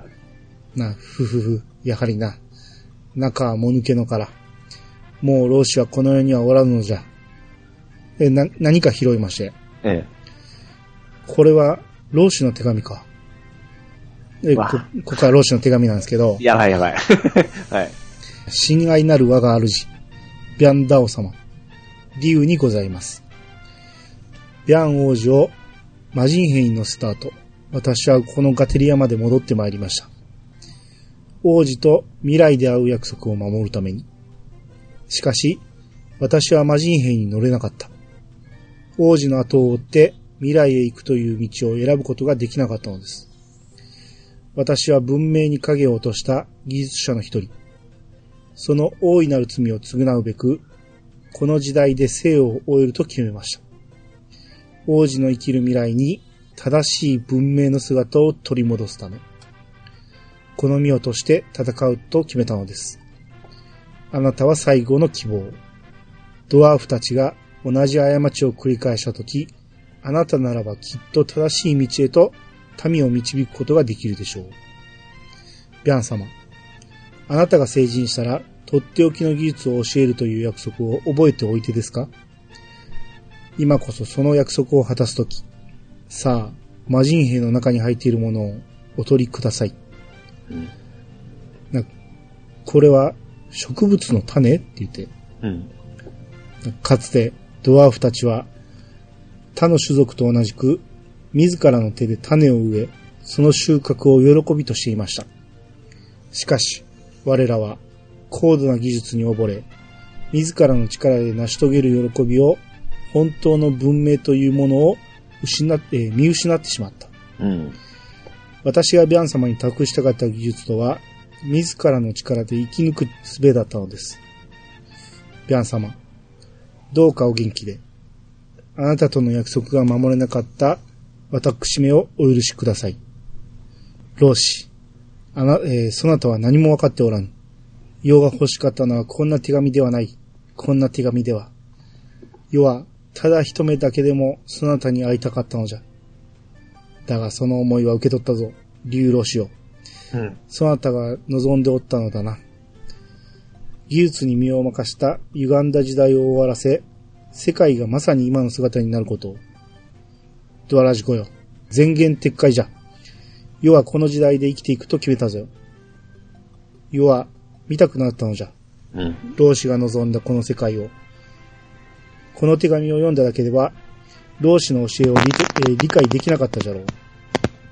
な、ふふふ、やはりな。中はもぬけのから。もう老子はこの世にはおらぬのじゃ。え、な、何か拾いまして。 ええ。 これは、老子の手紙か。え、こ、ここから老子の手紙なんですけど。 やばいやばい。はい。 親愛なる我が主、ビャンダオ様。理由にございます。ビャン王子を魔人兵に乗せた後、私はこのガテリアまで戻ってまいりました。王子と未来で会う約束を守るために。しかし、私は魔人兵に乗れなかった。王子の後を追って未来へ行くという道を選ぶことができなかったのです。私は文明に影を落とした技術者の一人。その大いなる罪を償うべく、この時代で生を終えると決めました。王子の生きる未来に正しい文明の姿を取り戻すため、この身をとして戦うと決めたのです。あなたは最後の希望。ドワーフたちが同じ過ちを繰り返したとき、あなたならばきっと正しい道へと民を導くことができるでしょう。ビャン様、あなたが成人したら、とっておきの技術を教えるという約束を覚えておいてですか？今こそその約束を果たすとき、さあ、魔人兵の中に入っているものをお取りください。うん、なこれは植物の種って言って、うん、かつてドワーフたちは他の種族と同じく自らの手で種を植え、その収穫を喜びとしていました。しかし、我らは高度な技術に溺れ、自らの力で成し遂げる喜びを、本当の文明というものを失って、見失ってしまった。うん、私がビャン様に託したかった技術とは、自らの力で生き抜く術だったのです。ビャン様、どうかお元気で、あなたとの約束が守れなかった私めをお許しください。老子、あな、えー、そなたは何も分かっておらぬ。世が欲しかったのはこんな手紙ではない。こんな手紙では。世はただ一目だけでもそなたに会いたかったのじゃ。だがその思いは受け取ったぞ、竜老師よ。うん。そなたが望んでおったのだな。技術に身を任した歪んだ時代を終わらせ、世界がまさに今の姿になることを。ドアラジコよ。前言撤回じゃ。世はこの時代で生きていくと決めたぞよ。世は見たくなったのじゃ。うん。老子が望んだこの世界を。この手紙を読んだだけでは、老子の教えを 理,、えー、理解できなかったじゃろう。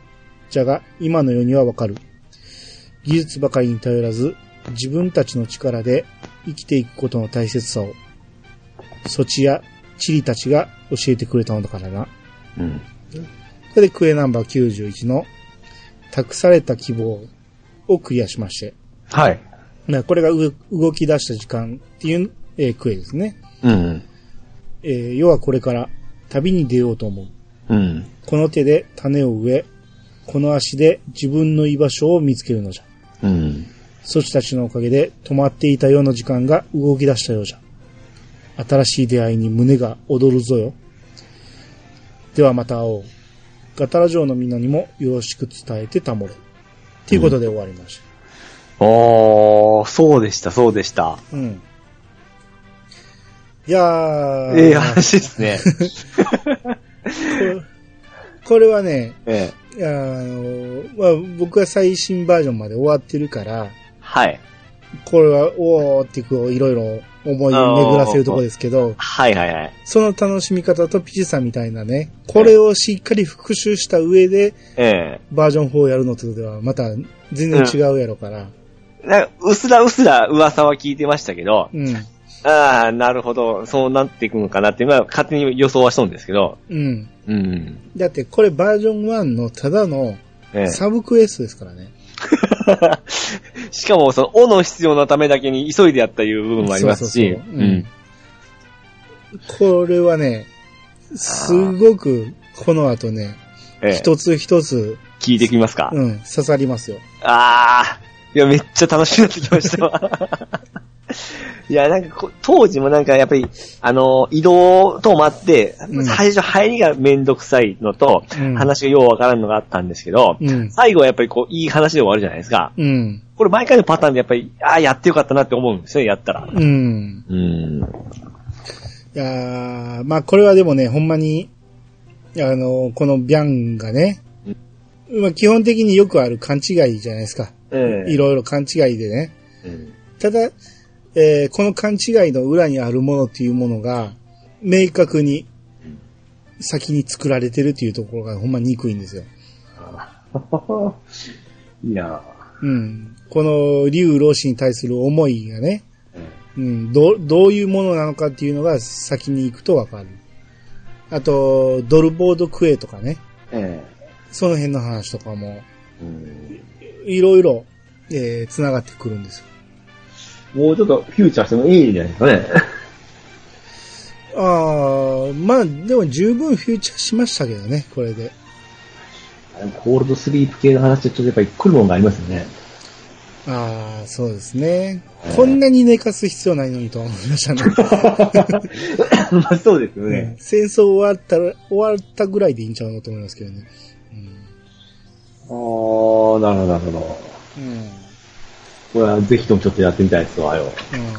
じゃが、今の世にはわかる。技術ばかりに頼らず、自分たちの力で生きていくことの大切さを、そちやチリたちが教えてくれたのだからな。うん。それでクエナンバーきゅうじゅういちの、託された希望をクリアしまして。 はい。 これが動き出した時間っていう、えー、クエですね。うん。えー、要はこれから旅に出ようと思う。うん。この手で種を植え、この足で自分の居場所を見つけるのじゃ。うん。そちたちのおかげで止まっていたような時間が動き出したようじゃ。新しい出会いに胸が躍るぞよ。ではまた会おう。ガタラ城のみんなにもよろしく伝えてたもれ。っていうことで終わりました。 うん、おー、そうでした、そうでした。うん。 いやー。 ええ話ですね。 こ, これはね、ええ、いやあの、まあ、僕は最新バージョンまで終わってるから、はい。これは、おーってこう、いろいろ思い巡らせるところですけど、 はいはいはい。 その楽しみ方とピチさんみたいなね、これをしっかり復習した上で、ええ、バージョンフォーをやるのとではまた全然違うやろから。 うん、なんかうすらうすら噂は聞いてましたけど、うん。ああ、なるほど。そうなっていくのかなって、まあ、勝手に予想はしたんですけど。うん。 うん。だって、これバージョンワンのただのサブクエストですからね。 ええ、しかも、その、尾の必要のためだけに急いでやったいう部分もありますし。そうそうそう、うん。 これはね、すごく、この後ね、ええ、一つ一つ。 聞いてきますか？ うん、刺さりますよ。 ああ、いや、めっちゃ楽しみになってきましたわ。いや、なんか、当時もなんかやっぱり、あの、移動と待って、うん、最初入りがめんどくさいのと、うん、話がようわからんのがあったんですけど、うん、最後はやっぱりこう、いい話で終わるじゃないですか。うん、これ毎回のパターンでやっぱり、ああ、やってよかったなって思うんですよ、やったら。うん。うん。 いやー、まあこれはでもね、ほんまに、あの、このビャンがね、うん、まあ基本的によくある勘違いじゃないですか。えー、いろいろ勘違いでね。うん、ただ、えー、この勘違いの裏にあるものっていうものが、明確に先に作られてるっていうところがほんま憎いんですよ。いやうん。この竜老子に対する思いがね、うん、ど、どういうものなのかっていうのが先に行くとわかる。あと、ドルボードクエとかね、えー、その辺の話とかも、うん、いろいろ、えー、繋がってくるんですよ。 もうちょっとフューチャーしてもいいんじゃないですかね。 ああ、まあ、でも十分フューチャーしましたけどね、これで。 コールドスリープ系の話でちょっとやっぱり来るものがありますよね。 ああ、そうですね。こんなに寝かす必要ないのにと思いましたね。 まあそうですよね、うん。 戦争終わったら、終わったぐらいでいいんちゃうのと思いますけどね。 うん、ああ、なるほど、なるほど。うんこれはぜひともちょっとやってみたいですわよ。うん、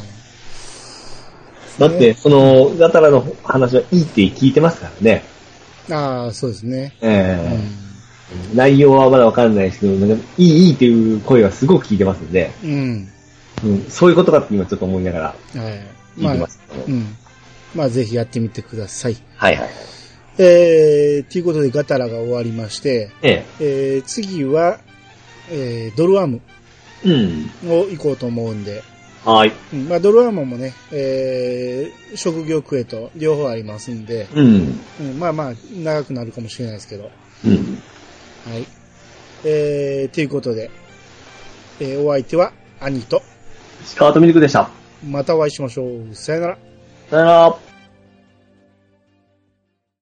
だって、その、ガタラの話はいいって聞いてますからね。 ああ、そうですね。 ええーうん、内容はまだわかんないですけど、なんかいい、いいっていう声はすごく聞いてますんで、うんうん、そういうことかって今ちょっと思いながら、聞いてます、 はいまあ。うん。まあ、ぜひやってみてください。 はいはい。 えー、ということでガタラが終わりまして、えええー、次は、えー、ドルアーム。うん。を行こうと思うんで。はい。うん、まあ、ドルアーマーもね、えー、職業クエと両方ありますんで。うん。うん、まあまあ、長くなるかもしれないですけど。うん。はい。えー、ということで、えー、お相手は、兄と、 石川とミルクでした。 またお会いしましょう。さよなら。 さよなら。